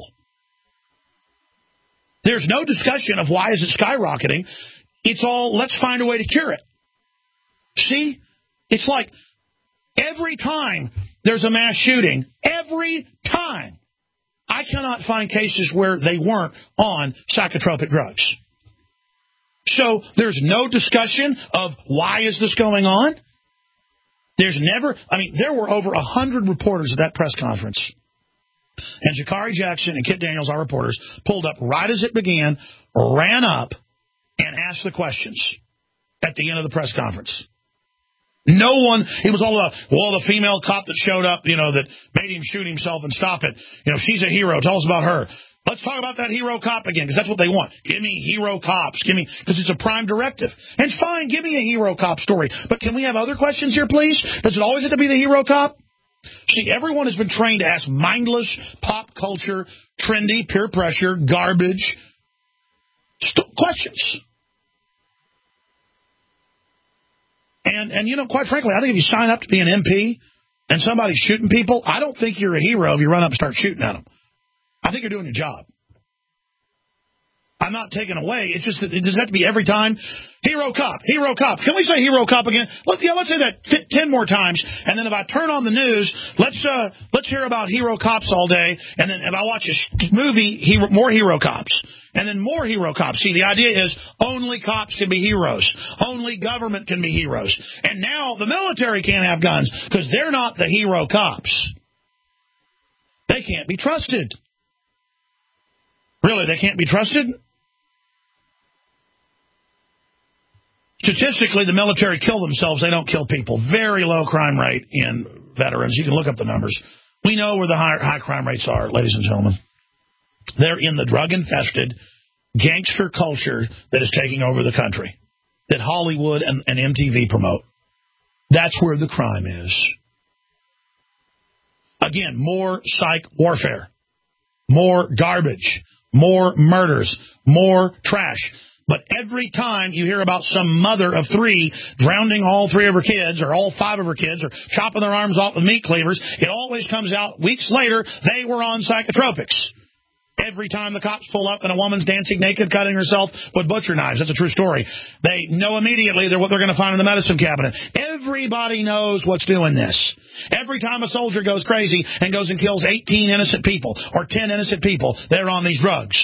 There's no discussion of why is it skyrocketing. It's all, let's find a way to cure it. See? It's like every time there's a mass shooting, every time, I cannot find cases where they weren't on psychotropic drugs. So there's no discussion of why is this going on. There's never, I mean, there were over one hundred reporters at that press conference. And Jakari Jackson and Kit Daniels, our reporters, pulled up right as it began, ran up, and asked the questions at the end of the press conference. No one, it was all about, well, the female cop that showed up, you know, that made him shoot himself and stop it. You know, she's a hero. Tell us about her. Let's talk about that hero cop again, because that's what they want. Give me hero cops. Give me, because it's a prime directive. And fine, give me a hero cop story. But can we have other questions here, please? Does it always have to be the hero cop? See, everyone has been trained to ask mindless, pop culture, trendy, peer pressure, garbage st- questions. And, and, you know, quite frankly, I think if you sign up to be an M P and somebody's shooting people, I don't think you're a hero if you run up and start shooting at them. I think you're doing your job. I'm not taking away. It's just that it does have to be every time. Hero cop, hero cop. Can we say hero cop again? Let's, yeah, let's say that t- ten more times. And then if I turn on the news, let's uh, let's hear about hero cops all day. And then if I watch a sh- movie, hero, more hero cops. And then more hero cops. See, the idea is only cops can be heroes. Only government can be heroes. And now the military can't have guns because they're not the hero cops. They can't be trusted. Really, they can't be trusted? Statistically, the military kill themselves. They don't kill people. Very low crime rate in veterans. You can look up the numbers. We know where the high, high crime rates are, ladies and gentlemen. They're in the drug-infested gangster culture that is taking over the country, that Hollywood and, and M T V promote. That's where the crime is. Again, more psych warfare, more garbage, more murders, more trash. But every time you hear about some mother of three drowning all three of her kids or all five of her kids or chopping their arms off with meat cleavers, it always comes out weeks later they were on psychotropics. Every time the cops pull up and a woman's dancing naked, cutting herself with butcher knives. That's a true story. They know immediately they're what they're going to find in the medicine cabinet. Everybody knows what's doing this. Every time a soldier goes crazy and goes and kills eighteen innocent people or ten innocent people, they're on these drugs.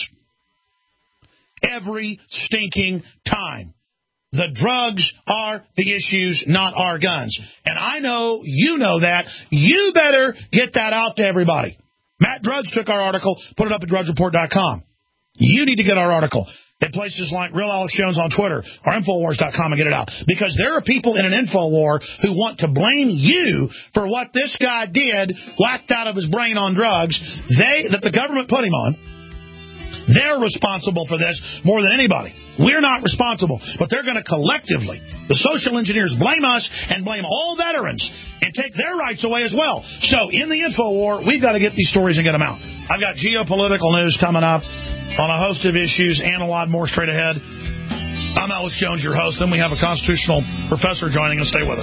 Every stinking time. The drugs are the issues, not our guns. And I know you know that. You better get that out to everybody. Matt Drudge took our article, put it up at drudge report dot com. You need to get our article at places like Real Alex Jones on Twitter or infowars dot com and get it out. Because there are people in an info war who want to blame you for what this guy did, whacked out of his brain on drugs, they that the government put him on. They're responsible for this more than anybody. We're not responsible, but they're going to collectively, the social engineers, blame us and blame all veterans and take their rights away as well. So in the info war, we've got to get these stories and get them out. I've got geopolitical news coming up on a host of issues and a lot more straight ahead. I'm Alex Jones, your host. Then we have a constitutional professor joining us. Stay with us.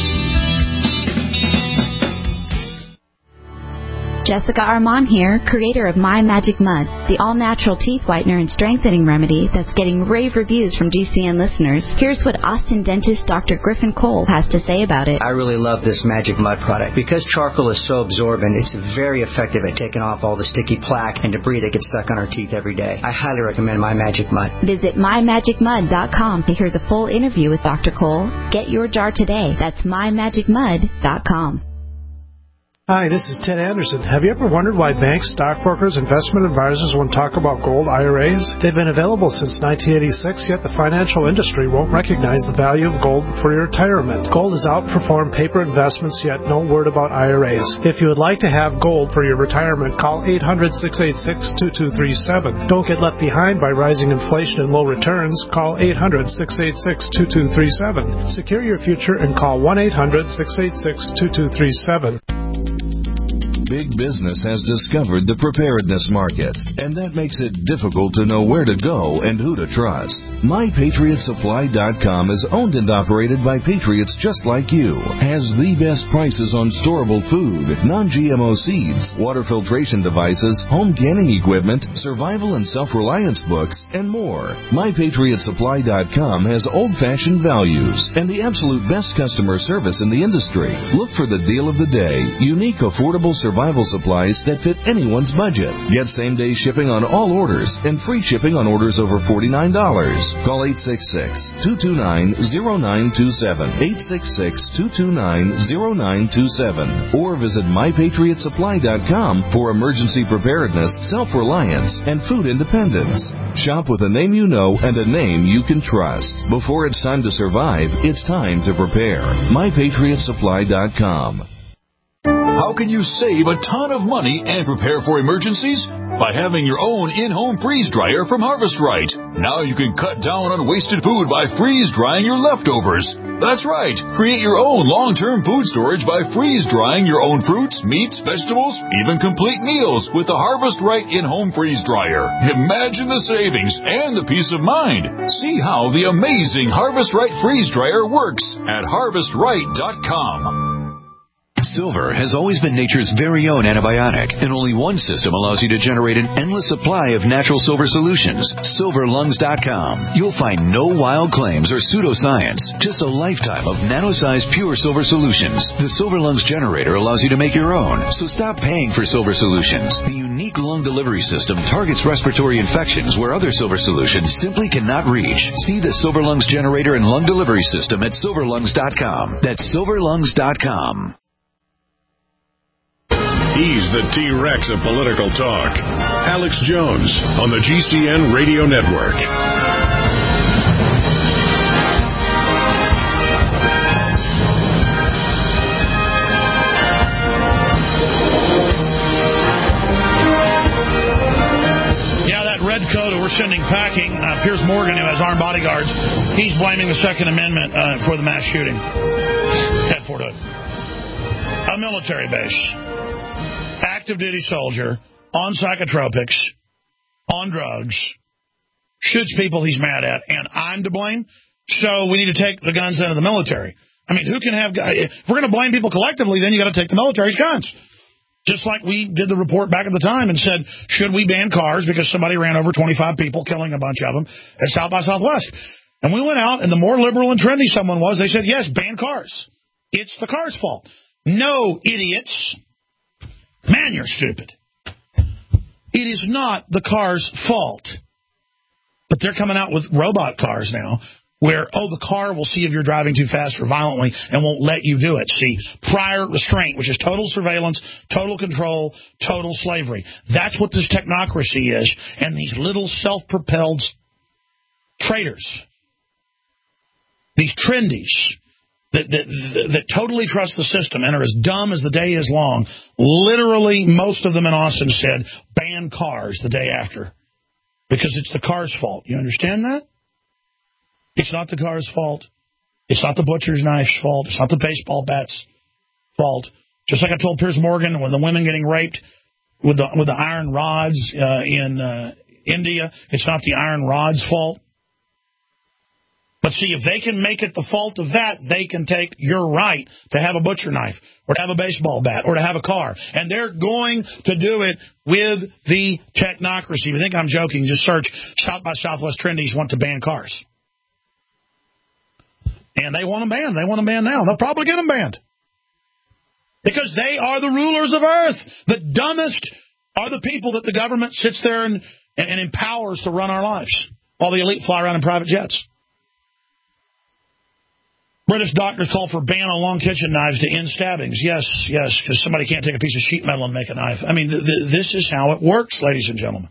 Jessica Armand here, creator of My Magic Mud, the all-natural teeth whitener and strengthening remedy that's getting rave reviews from G C N listeners. Here's what Austin dentist Doctor Griffin Cole has to say about it. I really love this Magic Mud product. Because charcoal is so absorbent, it's very effective at taking off all the sticky plaque and debris that gets stuck on our teeth every day. I highly recommend My Magic Mud. Visit my magic mud dot com to hear the full interview with Doctor Cole. Get your jar today. That's my magic mud dot com. Hi, this is Ted Anderson. Have you ever wondered why banks, stockbrokers, investment advisors won't talk about gold I R As? They've been available since nineteen eighty-six, yet the financial industry won't recognize the value of gold for your retirement. Gold has outperformed paper investments, yet no word about I R As. If you would like to have gold for your retirement, call eight hundred, six eight six, two two three seven. Don't get left behind by rising inflation and low returns. Call eight hundred, six eight six, two two three seven. Secure your future and call one eight hundred, six eight six, two two three seven. Big business has discovered the preparedness market, and that makes it difficult to know where to go and who to trust. my patriot supply dot com is owned and operated by patriots just like you, has the best prices on storable food, non-G M O seeds, water filtration devices, home canning equipment, survival and self-reliance books, and more. my patriot supply dot com has old-fashioned values and the absolute best customer service in the industry. Look for the deal of the day, unique, affordable survival Survival supplies that fit anyone's budget. Get same-day shipping on all orders and free shipping on orders over forty-nine dollars. Call eight six six, two two nine, zero nine two seven, eight six six, two two nine, zero nine two seven, or visit my patriot supply dot com for emergency preparedness, self-reliance, and food independence. Shop with a name you know and a name you can trust. Before it's time to survive, it's time to prepare. my patriot supply dot com. How can you save a ton of money and prepare for emergencies? By having your own in-home freeze dryer from Harvest Right. Now you can cut down on wasted food by freeze drying your leftovers. That's right. Create your own long-term food storage by freeze drying your own fruits, meats, vegetables, even complete meals with the Harvest Right in-home freeze dryer. Imagine the savings and the peace of mind. See how the amazing Harvest Right freeze dryer works at harvest right dot com. Silver has always been nature's very own antibiotic, and only one system allows you to generate an endless supply of natural silver solutions. silver lungs dot com. You'll find no wild claims or pseudoscience, just a lifetime of nano-sized pure silver solutions. The Silver Lungs generator allows you to make your own, so stop paying for silver solutions. The unique lung delivery system targets respiratory infections where other silver solutions simply cannot reach. See the Silver Lungs generator and lung delivery system at silver lungs dot com. That's silver lungs dot com. He's the T-Rex of political talk. Alex Jones on the G C N Radio Network. Yeah, that red coat who we're sending packing, uh, Piers Morgan, who has armed bodyguards, he's blaming the Second Amendment uh, for the mass shooting at Fort Hood. A military base. Active duty soldier on psychotropics, on drugs, shoots people he's mad at, and I'm to blame. So we need to take the guns out of the military. I mean, who can have... If we're going to blame people collectively, then you got to take the military's guns. Just like we did the report back at the time and said, should we ban cars because somebody ran over twenty-five people, killing a bunch of them at South by Southwest. And we went out, and the more liberal and trendy someone was, they said, yes, ban cars. It's the car's fault. No, idiots. Man, you're stupid. It is not the car's fault. But they're coming out with robot cars now where, oh, the car will see if you're driving too fast or violently and won't let you do it. See, prior restraint, which is total surveillance, total control, total slavery. That's what this technocracy is. And these little self-propelled traitors, these trendies, that, that, that, that totally trust the system and are as dumb as the day is long, literally most of them in Austin said, ban cars the day after. Because it's the car's fault. You understand that? It's not the car's fault. It's not the butcher's knife's fault. It's not the baseball bat's fault. Just like I told Piers Morgan when the women getting raped with the with the iron rods uh, in uh, India, it's not the iron rod's fault. But see, if they can make it the fault of that, they can take your right to have a butcher knife or to have a baseball bat or to have a car. And they're going to do it with the technocracy. If you think I'm joking, just search South by Southwest Trendies want to ban cars. And they want them banned. They want them banned now. They'll probably get them banned. Because they are the rulers of Earth. The dumbest are the people that the government sits there and, and, and empowers to run our lives. All the elite fly around in private jets. British doctors call for ban on long kitchen knives to end stabbings. Yes, yes, because somebody can't take a piece of sheet metal and make a knife. I mean, th th this is how it works, ladies and gentlemen.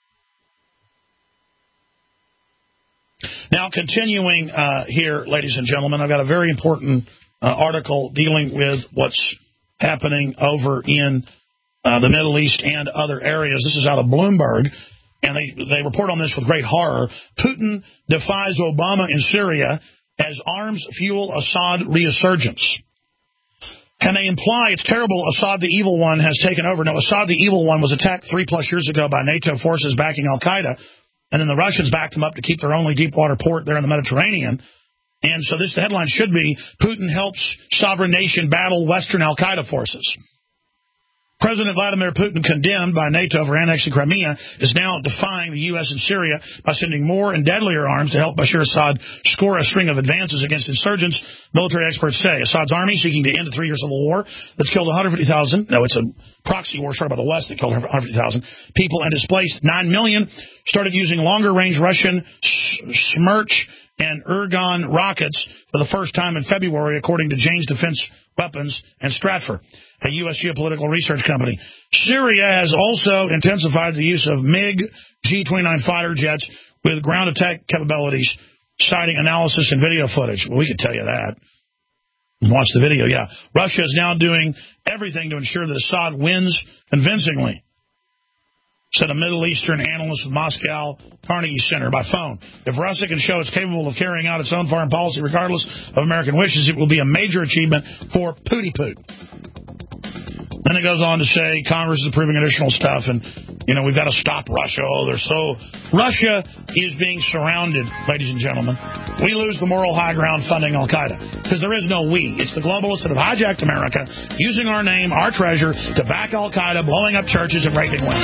Now, continuing uh, here, ladies and gentlemen, I've got a very important uh, article dealing with what's happening over in uh, the Middle East and other areas. This is out of Bloomberg, and they, they report on this with great horror. Putin defies Obama in Syria as arms fuel Assad resurgence. And they imply it's terrible Assad the evil one has taken over. No, Assad the evil one was attacked three plus years ago by NATO forces backing al-Qaeda, and then the Russians backed them up to keep their only deep-water port there in the Mediterranean. And so this the headline should be, Putin helps sovereign nation battle Western al-Qaeda forces. President Vladimir Putin, condemned by NATO for annexing Crimea, is now defying the U S and Syria by sending more and deadlier arms to help Bashar Assad score a string of advances against insurgents, military experts say. Assad's army, seeking to end a three-year civil war that's killed one hundred fifty thousand, no, it's a proxy war started by the West that killed one hundred fifty thousand people and displaced nine million, started using longer-range Russian Smerch and Irgun rockets for the first time in February, according to Jane's Defense Weapons and Stratfor, a U S geopolitical research company. Syria has also intensified the use of MiG G twenty-nine fighter jets with ground attack capabilities, citing analysis and video footage. Well, we could tell you that. Watch the video, yeah. Russia is now doing everything to ensure that Assad wins convincingly, said a Middle Eastern analyst with Moscow Carnegie Center by phone. If Russia can show it's capable of carrying out its own foreign policy regardless of American wishes, it will be a major achievement for Pooty Poot. Then it goes on to say Congress is approving additional stuff, and, you know, we've got to stop Russia. Oh, they're so... Russia is being surrounded, ladies and gentlemen. We lose the moral high ground funding al-Qaeda, because there is no we. It's the globalists that have hijacked America, using our name, our treasure, to back al-Qaeda, blowing up churches and raping women.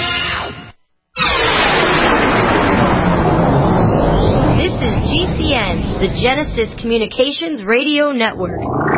This is G C N, the Genesis Communications Radio Network.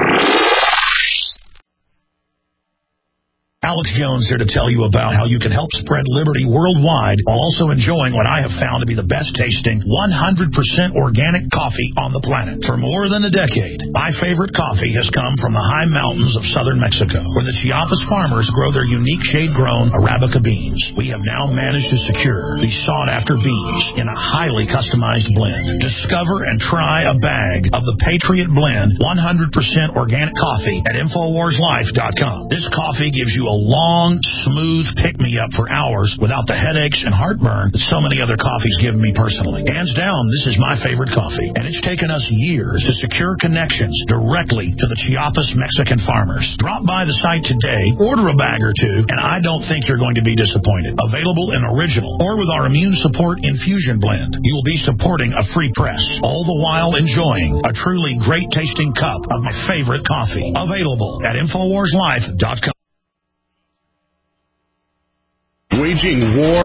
Alex Jones here to tell you about how you can help spread liberty worldwide while also enjoying what I have found to be the best tasting one hundred percent organic coffee on the planet. For more than a decade, my favorite coffee has come from the high mountains of southern Mexico, where the Chiapas farmers grow their unique shade-grown Arabica beans. We have now managed to secure these sought-after beans in a highly customized blend. Discover and try a bag of the Patriot Blend one hundred percent organic coffee at Infowars Life dot com. This coffee gives you a long, smooth pick-me-up for hours without the headaches and heartburn that so many other coffees give me personally. Hands down, this is my favorite coffee, and it's taken us years to secure connections directly to the Chiapas Mexican farmers. Drop by the site today, order a bag or two, and I don't think you're going to be disappointed. Available in original or with our Immune Support Infusion Blend. You will be supporting a free press, all the while enjoying a truly great-tasting cup of my favorite coffee. Available at Infowars Life dot com. waging war